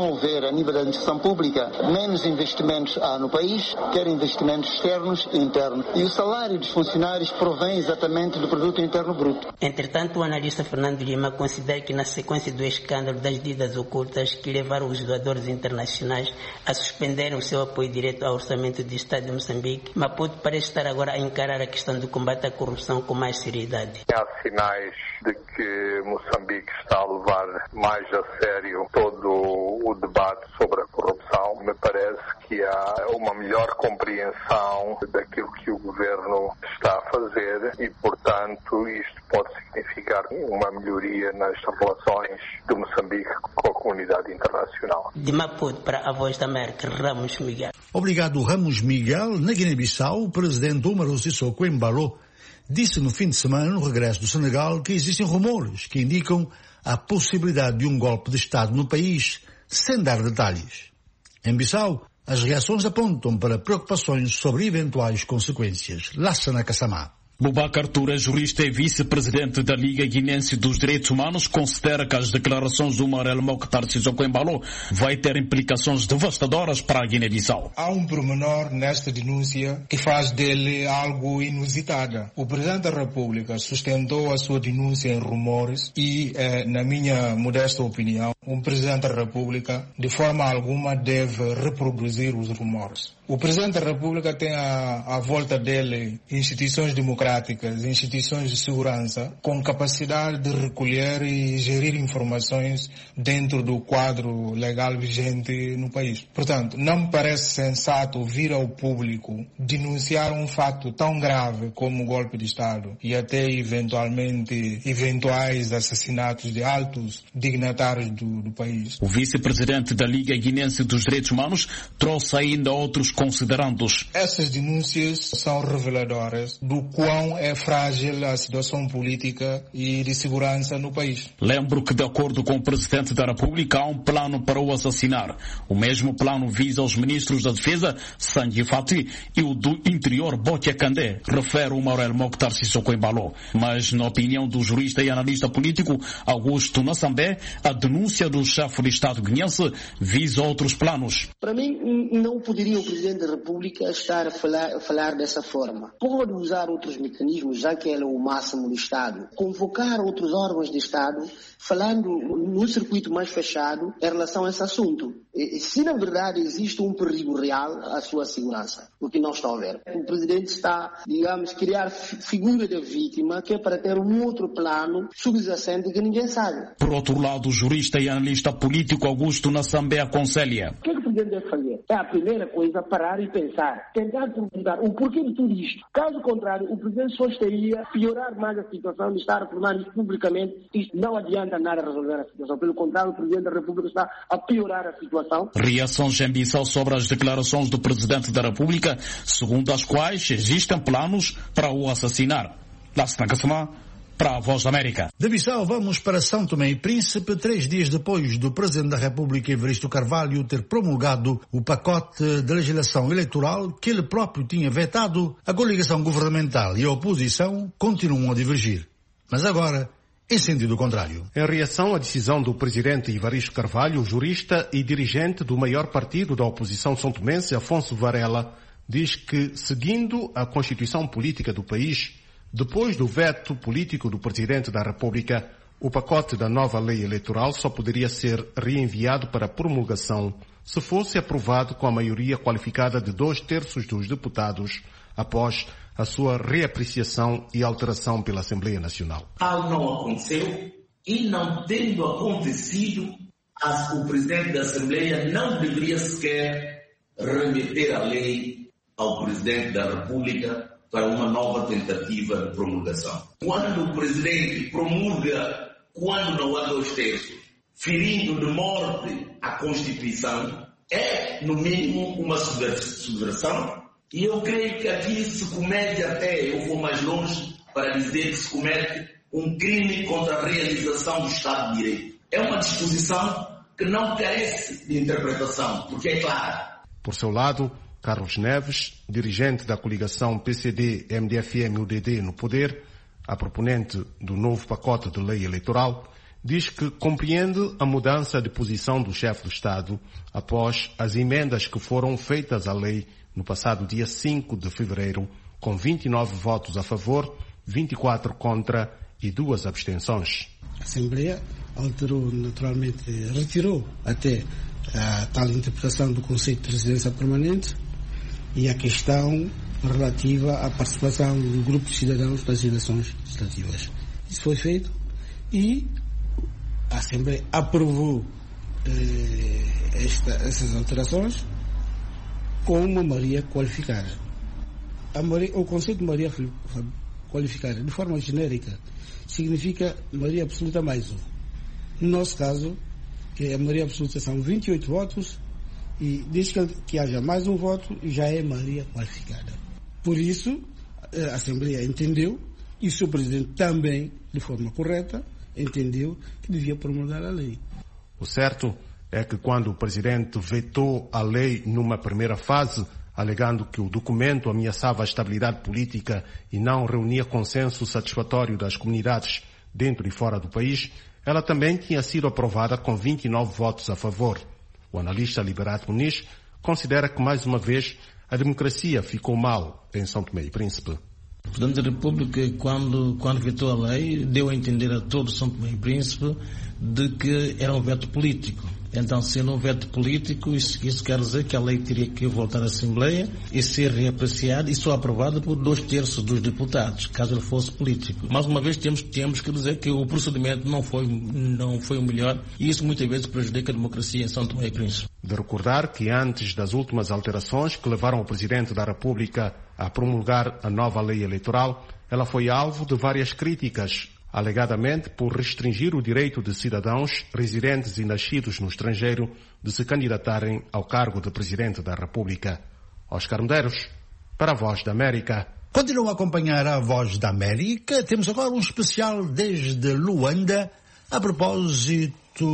vão ver a nível da administração pública menos investimentos há no país, quer investimentos externos e internos. E o salário dos funcionários provém exatamente do produto interno bruto. Entretanto, o analista Fernando Lima considera que na sequência do escândalo das dívidas ocultas que levaram os doadores internacionais a suspenderem o seu apoio direto ao orçamento do Estado de Moçambique, Maputo parece estar agora a encarar a questão do combate à corrupção com mais seriedade. Há sinais de que Moçambique está a levar mais a sério todo o debate sobre a corrupção. Me parece que há uma melhor compreensão daquilo que o governo está a fazer e, portanto, isto pode significar uma melhoria nas relações de Moçambique com a comunidade internacional. De Maputo para a Voz da América, Ramos Miguel. Obrigado, Ramos Miguel. Na Guiné-Bissau, o presidente Umaru Sissoko Embalo disse no fim de semana, no regresso do Senegal, que existem rumores que indicam a possibilidade de um golpe de Estado no país, sem dar detalhes. Em Bissau, as reações apontam para preocupações sobre eventuais consequências. Lassana Kassamá. Boubacar Touré, jurista e vice-presidente da Liga Guinense dos Direitos Humanos, considera que as declarações do Morel Mokhtar Sissoko Embalo vai ter implicações devastadoras para a Guiné-Bissau. Há um pormenor nesta denúncia que faz dele algo inusitado. O Presidente da República sustentou a sua denúncia em rumores e, na minha modesta opinião, um Presidente da República de forma alguma deve reproduzir os rumores. O Presidente da República tem à volta dele instituições democráticas, instituições de segurança, com capacidade de recolher e gerir informações dentro do quadro legal vigente no país. Portanto, não me parece sensato vir ao público denunciar um fato tão grave como o golpe de Estado e até eventuais assassinatos de altos dignatários do país. O vice-presidente da Liga Guinense dos Direitos Humanos trouxe ainda outros considerandos. Essas denúncias são reveladoras do quão é frágil a situação política e de segurança no país. Lembro que, de acordo com o Presidente da República, há um plano para o assassinar. O mesmo plano visa os ministros da Defesa, Sanji Fati, e o do Interior, Botia Kandé, refere o Morel Mokhtar Sissoko Embalo. Mas, na opinião do jurista e analista político Augusto Nassambé, a denúncia do chefe de Estado guinense visa outros planos. Para mim, não poderia o Presidente da República estar a falar dessa forma. Pode usar outros mecanismos, já que ele é o máximo do Estado. Convocar outros órgãos de Estado, falando no circuito mais fechado em relação a esse assunto. Se na verdade existe um perigo real à sua segurança, o que não está a ver. O Presidente está, digamos, criar figura da vítima, que é para ter um outro plano subjacente que ninguém sabe. Por outro lado, o jurista e analista político Augusto Nassambé aconselha. O que o Presidente deve fazer? É a primeira coisa, parar e pensar. Tentar perguntar o porquê de tudo isto. Caso contrário, o Presidente só estaria a piorar mais a situação de estar a afirmar isso publicamente. Isto não adianta nada resolver a situação. Pelo contrário, o Presidente da República está a piorar a situação. Reações em Bissau sobre as declarações do Presidente da República, segundo as quais existem planos para o assassinar. Lassana Kassamá, para a Voz da América. De Bissau vamos para São Tomé e Príncipe, 3 dias depois do Presidente da República Evaristo Carvalho ter promulgado o pacote de legislação eleitoral que ele próprio tinha vetado. A coligação governamental e a oposição continuam a divergir. Mas agora, em sentido contrário. Em reação à decisão do presidente Evaristo Carvalho, jurista e dirigente do maior partido da oposição são-tomense, Afonso Varela, diz que, seguindo a Constituição Política do país, depois do veto político do presidente da República, o pacote da nova lei eleitoral só poderia ser reenviado para promulgação se fosse aprovado com a maioria qualificada de 2/3 dos deputados após a sua reapreciação e alteração pela Assembleia Nacional. Algo não aconteceu e, não tendo acontecido, o presidente da Assembleia não deveria sequer remeter a lei ao presidente da República para uma nova tentativa de promulgação. Quando o presidente promulga, quando não há 2/3, ferindo de morte a Constituição, é, no mínimo, uma subversão. E eu creio que aqui se comete até, eu vou mais longe para dizer que se comete um crime contra a realização do Estado de Direito. É uma disposição que não carece de interpretação, porque é clara. Por seu lado, Carlos Neves, dirigente da coligação PCD-MDFM-UDD no poder, a proponente do novo pacote de lei eleitoral, diz que compreende a mudança de posição do chefe do Estado após as emendas que foram feitas à lei no passado dia 5 de fevereiro, com 29 votos a favor, 24 contra e 2 abstenções. A Assembleia alterou, naturalmente, retirou até a tal interpretação do conceito de residência permanente e a questão relativa à participação do grupo de cidadãos nas eleições legislativas. Isso foi feito e a Assembleia aprovou essas alterações com uma maioria qualificada. O conceito de maioria qualificada, de forma genérica, significa maioria absoluta mais um. No nosso caso, que a maioria absoluta são 28 votos e desde que haja mais um voto já é maioria qualificada. Por isso, a Assembleia entendeu e o seu Presidente também, de forma correta, entendeu que devia promulgar a lei. O certo é que quando o Presidente vetou a lei numa primeira fase, alegando que o documento ameaçava a estabilidade política e não reunia consenso satisfatório das comunidades dentro e fora do país, ela também tinha sido aprovada com 29 votos a favor. O analista Liberato Muniz considera que, mais uma vez, a democracia ficou mal em São Tomé e Príncipe. O Presidente da República, quando vetou a lei, deu a entender a todo São Tomé e Príncipe de que era um veto político. Então, sendo um veto político, isso quer dizer que a lei teria que voltar à Assembleia e ser reapreciada e só aprovada por 2/3 dos deputados, caso ele fosse político. Mais uma vez, temos que dizer que o procedimento não foi o melhor e isso muitas vezes prejudica a democracia em São Tomé e Príncipe. De recordar que antes das últimas alterações que levaram o Presidente da República a promulgar a nova lei eleitoral, ela foi alvo de várias críticas, alegadamente por restringir o direito de cidadãos residentes e nascidos no estrangeiro de se candidatarem ao cargo de Presidente da República. Oscar Medeiros, para a Voz da América. Continuam a acompanhar a Voz da América. Temos agora um especial desde Luanda, a propósito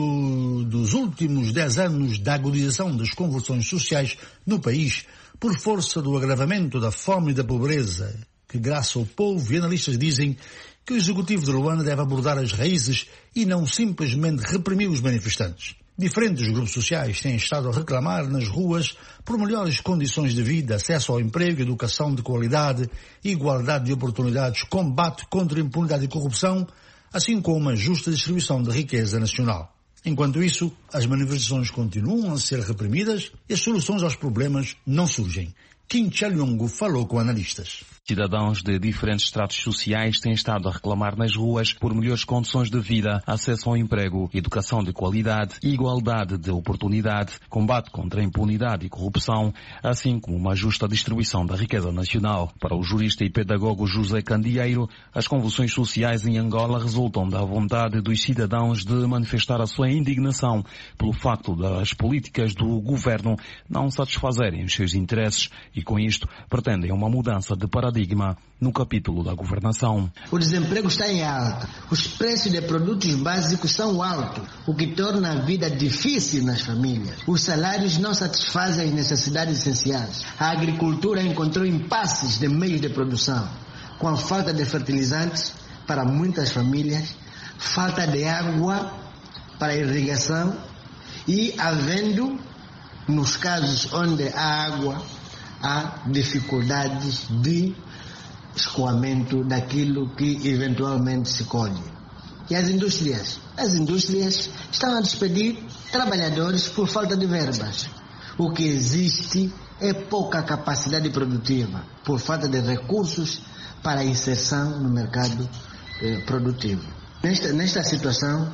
dos últimos 10 anos da agudização das convulsões sociais no país, por força do agravamento da fome e da pobreza, que graça ao povo, e analistas dizem que o Executivo de Luanda deve abordar as raízes e não simplesmente reprimir os manifestantes. Diferentes grupos sociais têm estado a reclamar nas ruas por melhores condições de vida, acesso ao emprego, educação de qualidade, igualdade de oportunidades, combate contra a impunidade e corrupção, assim como uma justa distribuição da riqueza nacional. Enquanto isso, as manifestações continuam a ser reprimidas e as soluções aos problemas não surgem. Kim Chalhungu falou com analistas. Cidadãos de diferentes estratos sociais têm estado a reclamar nas ruas por melhores condições de vida, acesso ao emprego, educação de qualidade, igualdade de oportunidade, combate contra a impunidade e corrupção, assim como uma justa distribuição da riqueza nacional. Para o jurista e pedagogo José Candeeiro, as convulsões sociais em Angola resultam da vontade dos cidadãos de manifestar a sua indignação pelo facto das políticas do governo não satisfazerem os seus interesses e, com isto, pretendem uma mudança de paradigma no capítulo da governação. O desemprego está em alta, os preços de produtos básicos são altos, o que torna a vida difícil nas famílias. Os salários não satisfazem as necessidades essenciais. A agricultura encontrou impasses de meios de produção, com a falta de fertilizantes para muitas famílias, falta de água para irrigação e havendo, nos casos onde há água, há dificuldades de escoamento daquilo que eventualmente se colhe. E as indústrias? As indústrias estão a despedir trabalhadores por falta de verbas. O que existe é pouca capacidade produtiva, por falta de recursos para a inserção no mercado produtivo. Nesta situação,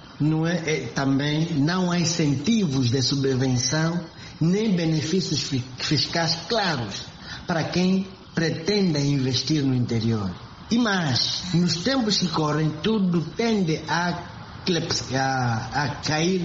também não há incentivos de subvenção nem benefícios fiscais claros para quem pretenda investir no interior. E mais, nos tempos que correm, tudo tende a cair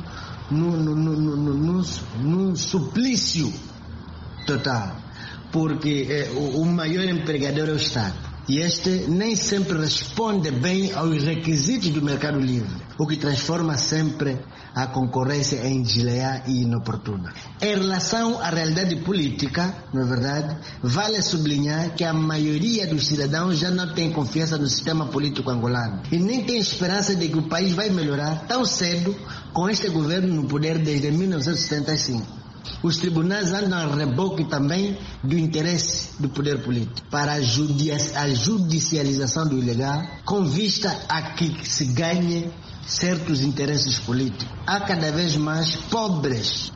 num suplício total, porque o maior empregador é o Estado. E este nem sempre responde bem aos requisitos do mercado livre, o que transforma sempre a concorrência em desleal e inoportuna. Em relação à realidade política, na verdade, vale sublinhar que a maioria dos cidadãos já não tem confiança no sistema político angolano e nem tem esperança de que o país vai melhorar tão cedo com este governo no poder desde 1975. Os tribunais andam a reboque também do interesse do poder político para a judicialização do ilegal, com vista a que se ganhe certos interesses políticos. Há cada vez mais pobres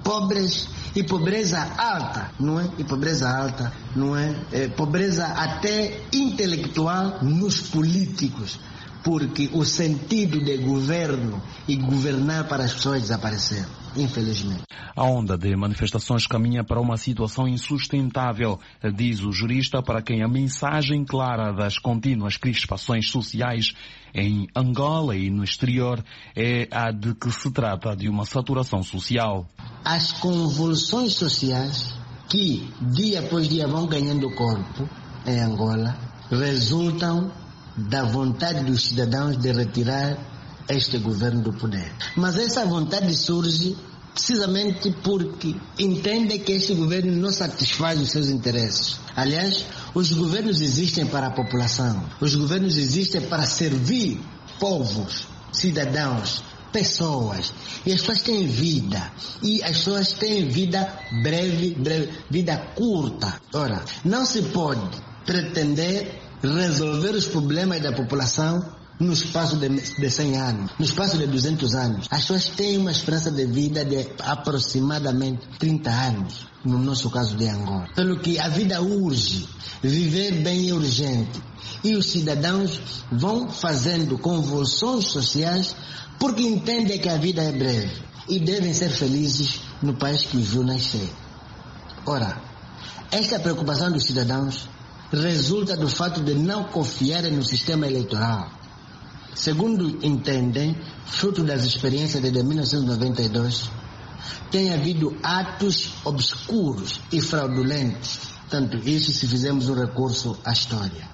e pobreza alta, não é? E pobreza alta, não é? Pobreza até intelectual nos políticos, porque o sentido de governo e governar para as pessoas desapareceram, infelizmente. A onda de manifestações caminha para uma situação insustentável, diz o jurista, para quem a mensagem clara das contínuas crispações sociais em Angola e no exterior é a de que se trata de uma saturação social. As convulsões sociais que dia após dia vão ganhando corpo em Angola resultam da vontade dos cidadãos de retirar este governo do poder. Mas essa vontade surge precisamente porque entende que este governo não satisfaz os seus interesses. Aliás, os governos existem para a população. Os governos existem para servir povos, cidadãos, pessoas. E as pessoas têm vida. E as pessoas têm vida breve, vida curta. Ora, não se pode pretender resolver os problemas da população no espaço de 100 anos, no espaço de 200 anos. As pessoas têm uma esperança de vida de aproximadamente 30 anos, no nosso caso de Angola. Pelo que a vida urge, viver bem é urgente. E os cidadãos vão fazendo convulsões sociais porque entendem que a vida é breve e devem ser felizes no país que os viu nascer. Ora, esta preocupação dos cidadãos resulta do fato de não confiarem no sistema eleitoral. Segundo entendem, fruto das experiências desde 1992, tem havido atos obscuros e fraudulentos, tanto isso se fizermos um recurso à história.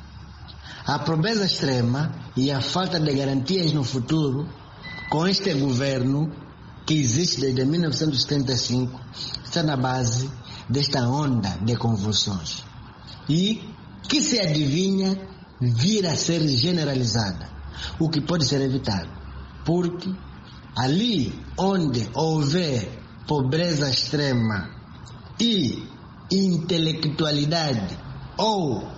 A pobreza extrema e a falta de garantias no futuro, com este governo que existe desde 1975, está na base desta onda de convulsões. E que se adivinha vir a ser generalizada, o que pode ser evitado, porque ali onde houver pobreza extrema e intelectualidade ou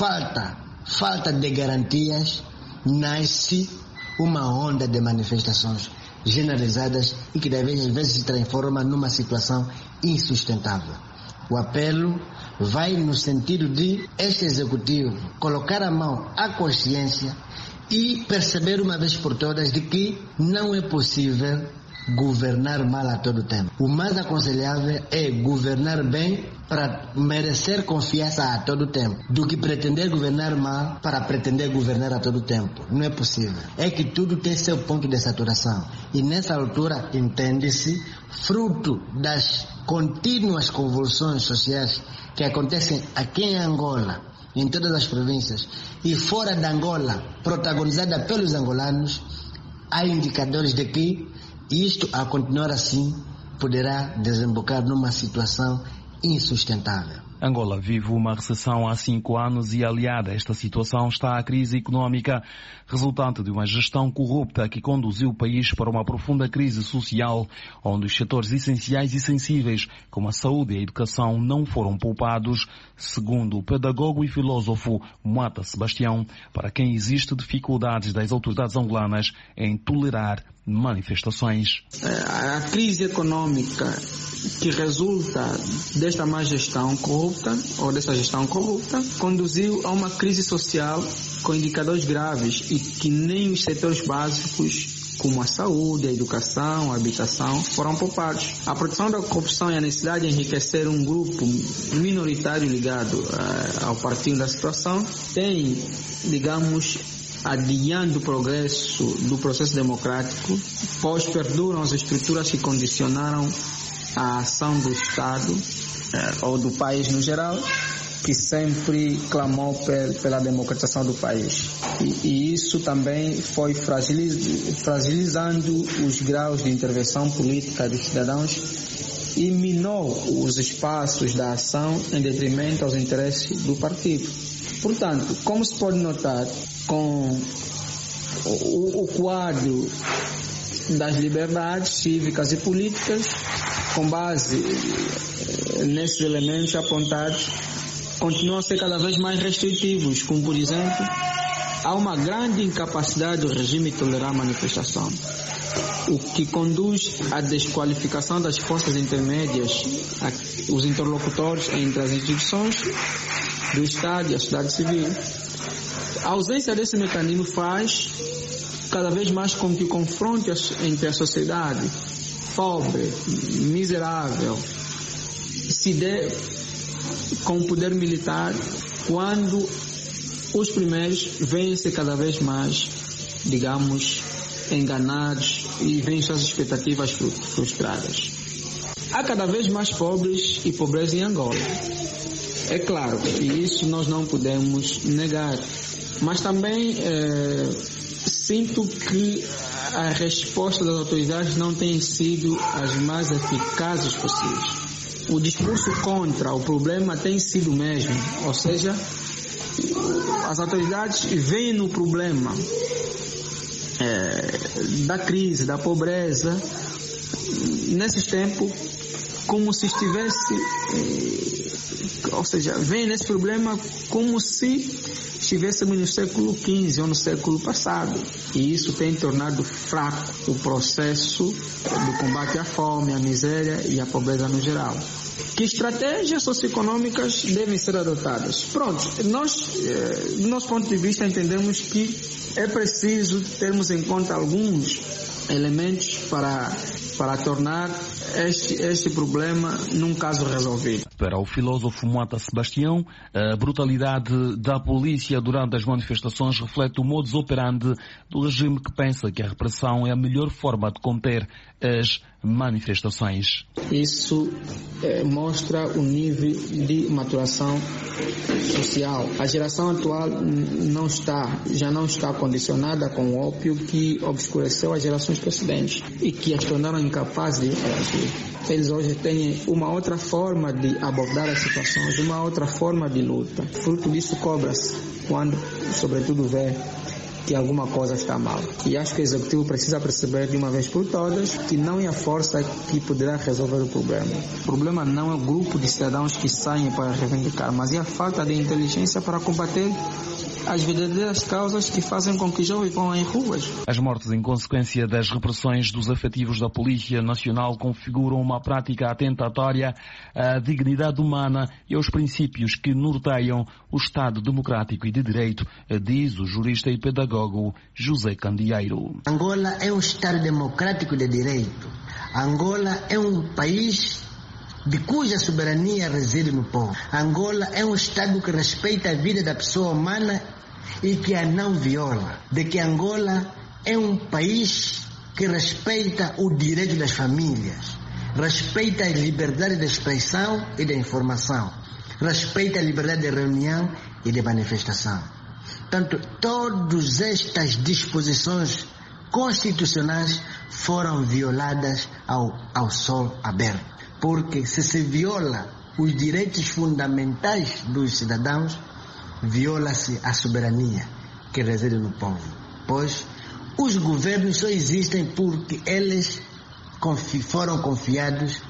falta de garantias, nasce uma onda de manifestações generalizadas e que às vezes se transforma numa situação insustentável. O apelo vai no sentido de este executivo colocar a mão à consciência e perceber uma vez por todas de que não é possível governar mal a todo tempo. O mais aconselhável é governar bem para merecer confiança a todo tempo, do que pretender governar mal para pretender governar a todo tempo. Não é possível. É que tudo tem seu ponto de saturação. E nessa altura, entende-se, fruto das contínuas convulsões sociais que acontecem aqui em Angola, em todas as províncias, e fora da Angola, protagonizada pelos angolanos, há indicadores de que isto, a continuar assim, poderá desembocar numa situação insustentável. Angola vive uma recessão há 5 anos e, aliada a esta situação, está a crise económica, resultante de uma gestão corrupta que conduziu o país para uma profunda crise social, onde os setores essenciais e sensíveis, como a saúde e a educação, não foram poupados, segundo o pedagogo e filósofo Moata Sebastião, para quem existe dificuldades das autoridades angolanas em tolerar manifestações. A crise econômica que resulta desta má gestão corrupta, ou dessa gestão corrupta, conduziu a uma crise social com indicadores graves e que nem os setores básicos como a saúde, a educação, a habitação, foram poupados. A proteção da corrupção e a necessidade de enriquecer um grupo minoritário ligado ao partido da situação tem, digamos, adiando o progresso do processo democrático, pois perduram as estruturas que condicionaram a ação do Estado ou do país no geral que sempre clamou pela democratização do país. E isso também foi fragilizando os graus de intervenção política dos cidadãos e minou os espaços da ação em detrimento aos interesses do partido. Portanto, como se pode notar, com o quadro das liberdades cívicas e políticas, com base nesses elementos apontados, continuam a ser cada vez mais restritivos, como por exemplo, há uma grande incapacidade do regime de tolerar manifestação, o que conduz à desqualificação das forças intermédias, os interlocutores entre as instituições do Estado e a sociedade civil. A ausência desse mecanismo faz cada vez mais com que o confronto entre a sociedade pobre, miserável, se dê com o poder militar, quando os primeiros vêm-se cada vez mais, digamos, enganados e veem suas expectativas frustradas. Há cada vez mais pobres e pobreza em Angola. É claro, e isso nós não podemos negar, mas também sinto que a resposta das autoridades não tem sido as mais eficazes possíveis. O discurso contra o problema tem sido o mesmo, ou seja, as autoridades veem no problema da crise, da pobreza, nesses tempos, como se estivesse, ou seja, veem nesse problema como se estivéssemos no século XV ou no século passado. E isso tem tornado fraco o processo do combate à fome, à miséria e à pobreza no geral. Que estratégias socioeconômicas devem ser adotadas? Pronto, nós, do nosso ponto de vista, entendemos que é preciso termos em conta alguns elementos para tornar este problema num caso resolvido. Para o filósofo Mota Sebastião, a brutalidade da polícia durante as manifestações reflete o modus operandi do regime que pensa que a repressão é a melhor forma de conter as manifestações. Isso mostra o nível de maturação social. A geração atual já não está condicionada com o ópio que obscureceu as gerações precedentes e que as tornaram incapazes de reagir. Eles hoje têm uma outra forma de abordar as situações, uma outra forma de luta. Fruto disso cobra-se quando, sobretudo, vê que alguma coisa está mal. E acho que o Executivo precisa perceber de uma vez por todas que não é a força que poderá resolver o problema. O problema não é o grupo de cidadãos que saem para reivindicar, mas é a falta de inteligência para combater as verdadeiras causas que fazem com que jovens vão em ruas. As mortes em consequência das repressões dos efetivos da Polícia Nacional configuram uma prática atentatória à dignidade humana e aos princípios que norteiam o Estado democrático e de direito, diz o jurista e pedagogo José Candeeiro. Angola é um Estado democrático de direito. Angola é um país de cuja soberania reside no povo. Angola é um Estado que respeita a vida da pessoa humana e que a não viola. De que Angola é um país que respeita o direito das famílias, respeita a liberdade de expressão e de informação, respeita a liberdade de reunião e de manifestação. Portanto, todas estas disposições constitucionais foram violadas ao sol aberto. Porque se viola os direitos fundamentais dos cidadãos, viola-se a soberania que reside no povo. Pois os governos só existem porque eles foram confiados,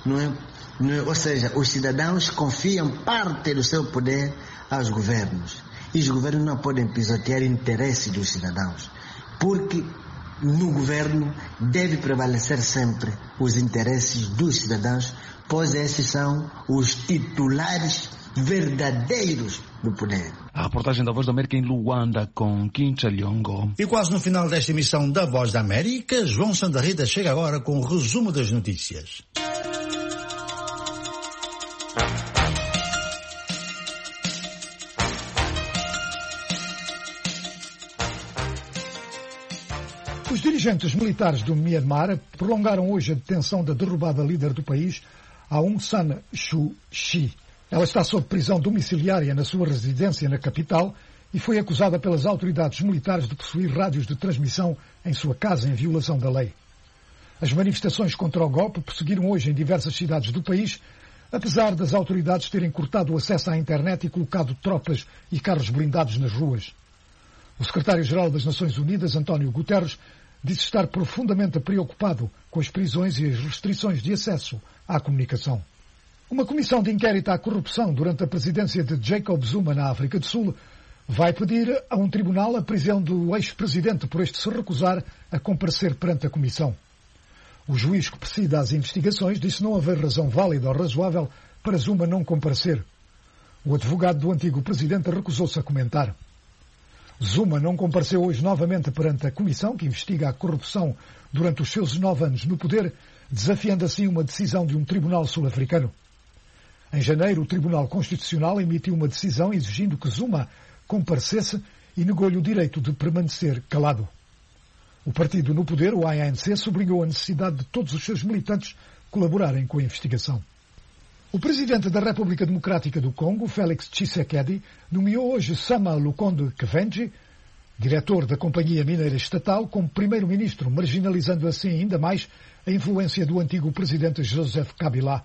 ou seja, os cidadãos confiam parte do seu poder aos governos. E os governos não podem pisotear interesses dos cidadãos, porque no governo deve prevalecer sempre os interesses dos cidadãos, pois esses são os titulares verdadeiros do poder. A reportagem da Voz da América em Luanda com Quincha Liongo. E quase no final desta emissão da Voz da América, João Sandarrida chega agora com o resumo das notícias. Os dirigentes militares do Myanmar prolongaram hoje a detenção da derrubada líder do país, Aung San Suu Kyi. Ela está sob prisão domiciliária na sua residência na capital e foi acusada pelas autoridades militares de possuir rádios de transmissão em sua casa em violação da lei. As manifestações contra o golpe prosseguiram hoje em diversas cidades do país, apesar das autoridades terem cortado o acesso à internet e colocado tropas e carros blindados nas ruas. O secretário-geral das Nações Unidas, António Guterres, disse estar profundamente preocupado com as prisões e as restrições de acesso à comunicação. Uma comissão de inquérito à corrupção durante a presidência de Jacob Zuma na África do Sul vai pedir a um tribunal a prisão do ex-presidente por este se recusar a comparecer perante a comissão. O juiz que preside as investigações disse não haver razão válida ou razoável para Zuma não comparecer. O advogado do antigo presidente recusou-se a comentar. Zuma não compareceu hoje novamente perante a comissão que investiga a corrupção durante os seus 9 anos no poder, desafiando assim uma decisão de um tribunal sul-africano. Em janeiro, o Tribunal Constitucional emitiu uma decisão exigindo que Zuma comparecesse e negou-lhe o direito de permanecer calado. O partido no poder, o ANC, sublinhou a necessidade de todos os seus militantes colaborarem com a investigação. O presidente da República Democrática do Congo, Félix Tshisekedi, nomeou hoje Sama Lukonde Kevenji, diretor da Companhia Mineira Estatal, como primeiro-ministro, marginalizando assim ainda mais a influência do antigo presidente Joseph Kabila.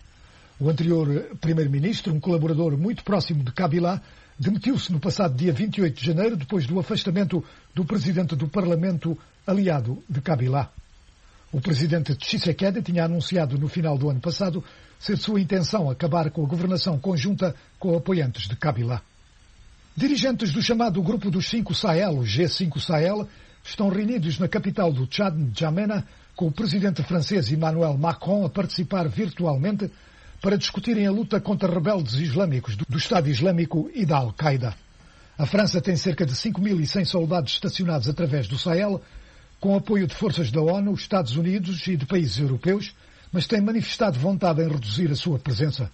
O anterior primeiro-ministro, um colaborador muito próximo de Kabila, demitiu-se no passado dia 28 de janeiro, depois do afastamento do presidente do Parlamento aliado de Kabila. O presidente Tshisekedi tinha anunciado no final do ano passado ser sua intenção acabar com a governação conjunta com apoiantes de Kabila. Dirigentes do chamado Grupo dos 5 Sahel, o G5 Sahel, estão reunidos na capital do Tchad, N'Djamena, com o presidente francês Emmanuel Macron a participar virtualmente para discutirem a luta contra rebeldes islâmicos do Estado Islâmico e da Al-Qaeda. A França tem cerca de 5.100 soldados estacionados através do Sahel, com apoio de forças da ONU, Estados Unidos e de países europeus, mas tem manifestado vontade em reduzir a sua presença.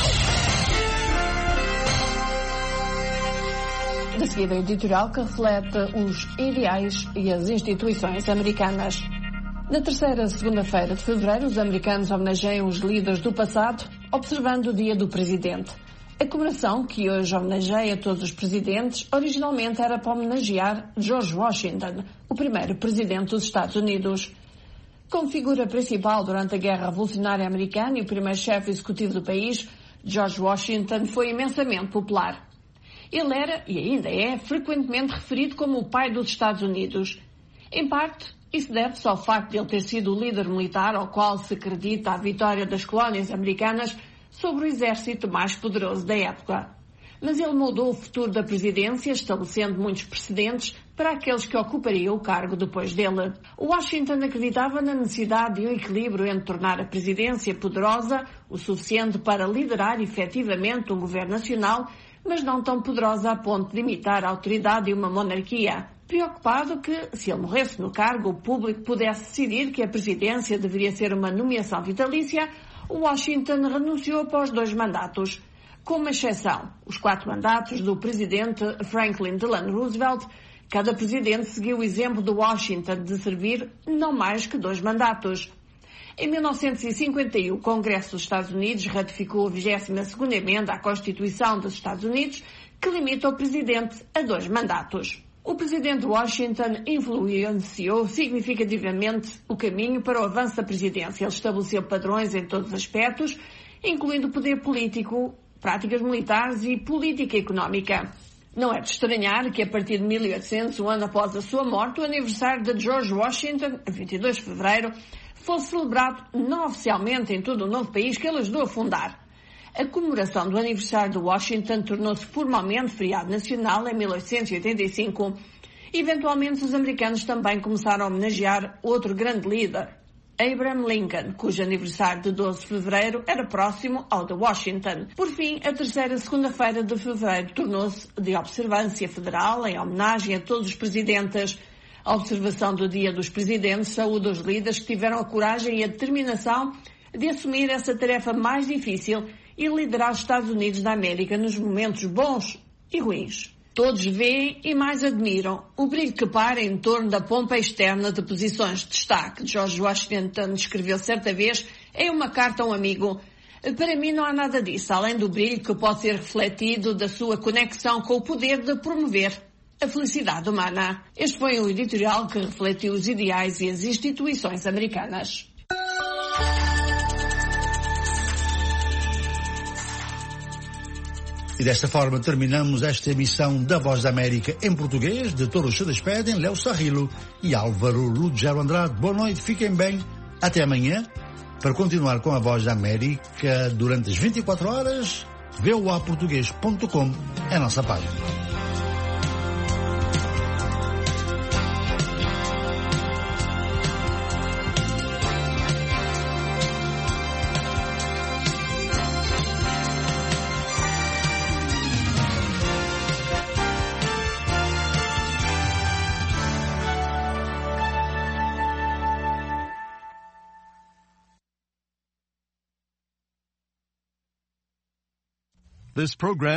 De seguida, o editorial que reflete os ideais e as instituições americanas. Na terceira segunda-feira de fevereiro, os americanos homenageiam os líderes do passado, observando o Dia do Presidente. A comemoração, que hoje homenageia todos os presidentes, originalmente era para homenagear George Washington, o primeiro presidente dos Estados Unidos. Como figura principal durante a Guerra Revolucionária Americana e o primeiro chefe executivo do país, George Washington foi imensamente popular. Ele era, e ainda é, frequentemente referido como o pai dos Estados Unidos. Em parte, isso deve-se ao facto de ele ter sido o líder militar ao qual se acredita a vitória das colónias americanas sobre o exército mais poderoso da época. Mas ele mudou o futuro da presidência, estabelecendo muitos precedentes para aqueles que ocupariam o cargo depois dele. Washington acreditava na necessidade de um equilíbrio entre tornar a presidência poderosa o suficiente para liderar efetivamente um governo nacional, mas não tão poderosa a ponto de imitar a autoridade de uma monarquia. Preocupado que, se ele morresse no cargo, o público pudesse decidir que a presidência deveria ser uma nomeação vitalícia, Washington renunciou após 2 mandatos. Com uma exceção, os 4 mandatos do presidente Franklin Delano Roosevelt, cada presidente seguiu o exemplo de Washington de servir não mais que 2 mandatos. Em 1951, o Congresso dos Estados Unidos ratificou a 22ª emenda à Constituição dos Estados Unidos, que limita o presidente a 2 mandatos. O presidente Washington influenciou significativamente o caminho para o avanço da presidência. Ele estabeleceu padrões em todos os aspectos, incluindo o poder político, práticas militares e política económica. Não é de estranhar que, a partir de 1800, um ano após a sua morte, o aniversário de George Washington, a 22 de fevereiro, fosse celebrado não oficialmente em todo o novo país que ele ajudou a fundar. A comemoração do aniversário de Washington tornou-se formalmente feriado nacional em 1885. Eventualmente, os americanos também começaram a homenagear outro grande líder, Abraham Lincoln, cujo aniversário de 12 de fevereiro era próximo ao de Washington. Por fim, a terceira segunda-feira de fevereiro tornou-se de observância federal em homenagem a todos os presidentes. A observação do Dia dos Presidentes saúda os líderes que tiveram a coragem e a determinação de assumir essa tarefa mais difícil e liderar os Estados Unidos da América nos momentos bons e ruins. Todos veem e mais admiram o brilho que paira em torno da pompa externa de posições de destaque. George Washington escreveu certa vez em uma carta a um amigo: Para mim não há nada disso, além do brilho que pode ser refletido da sua conexão com o poder de promover a felicidade humana. Este foi um editorial que refletiu os ideais e as instituições americanas. E desta forma terminamos esta emissão da Voz da América em português. De todos se despedem Léo Sarrilo e Álvaro Lugero Andrade. Boa noite, fiquem bem. Até amanhã para continuar com a Voz da América durante as 24 horas. voaportugues.com é a nossa página. This program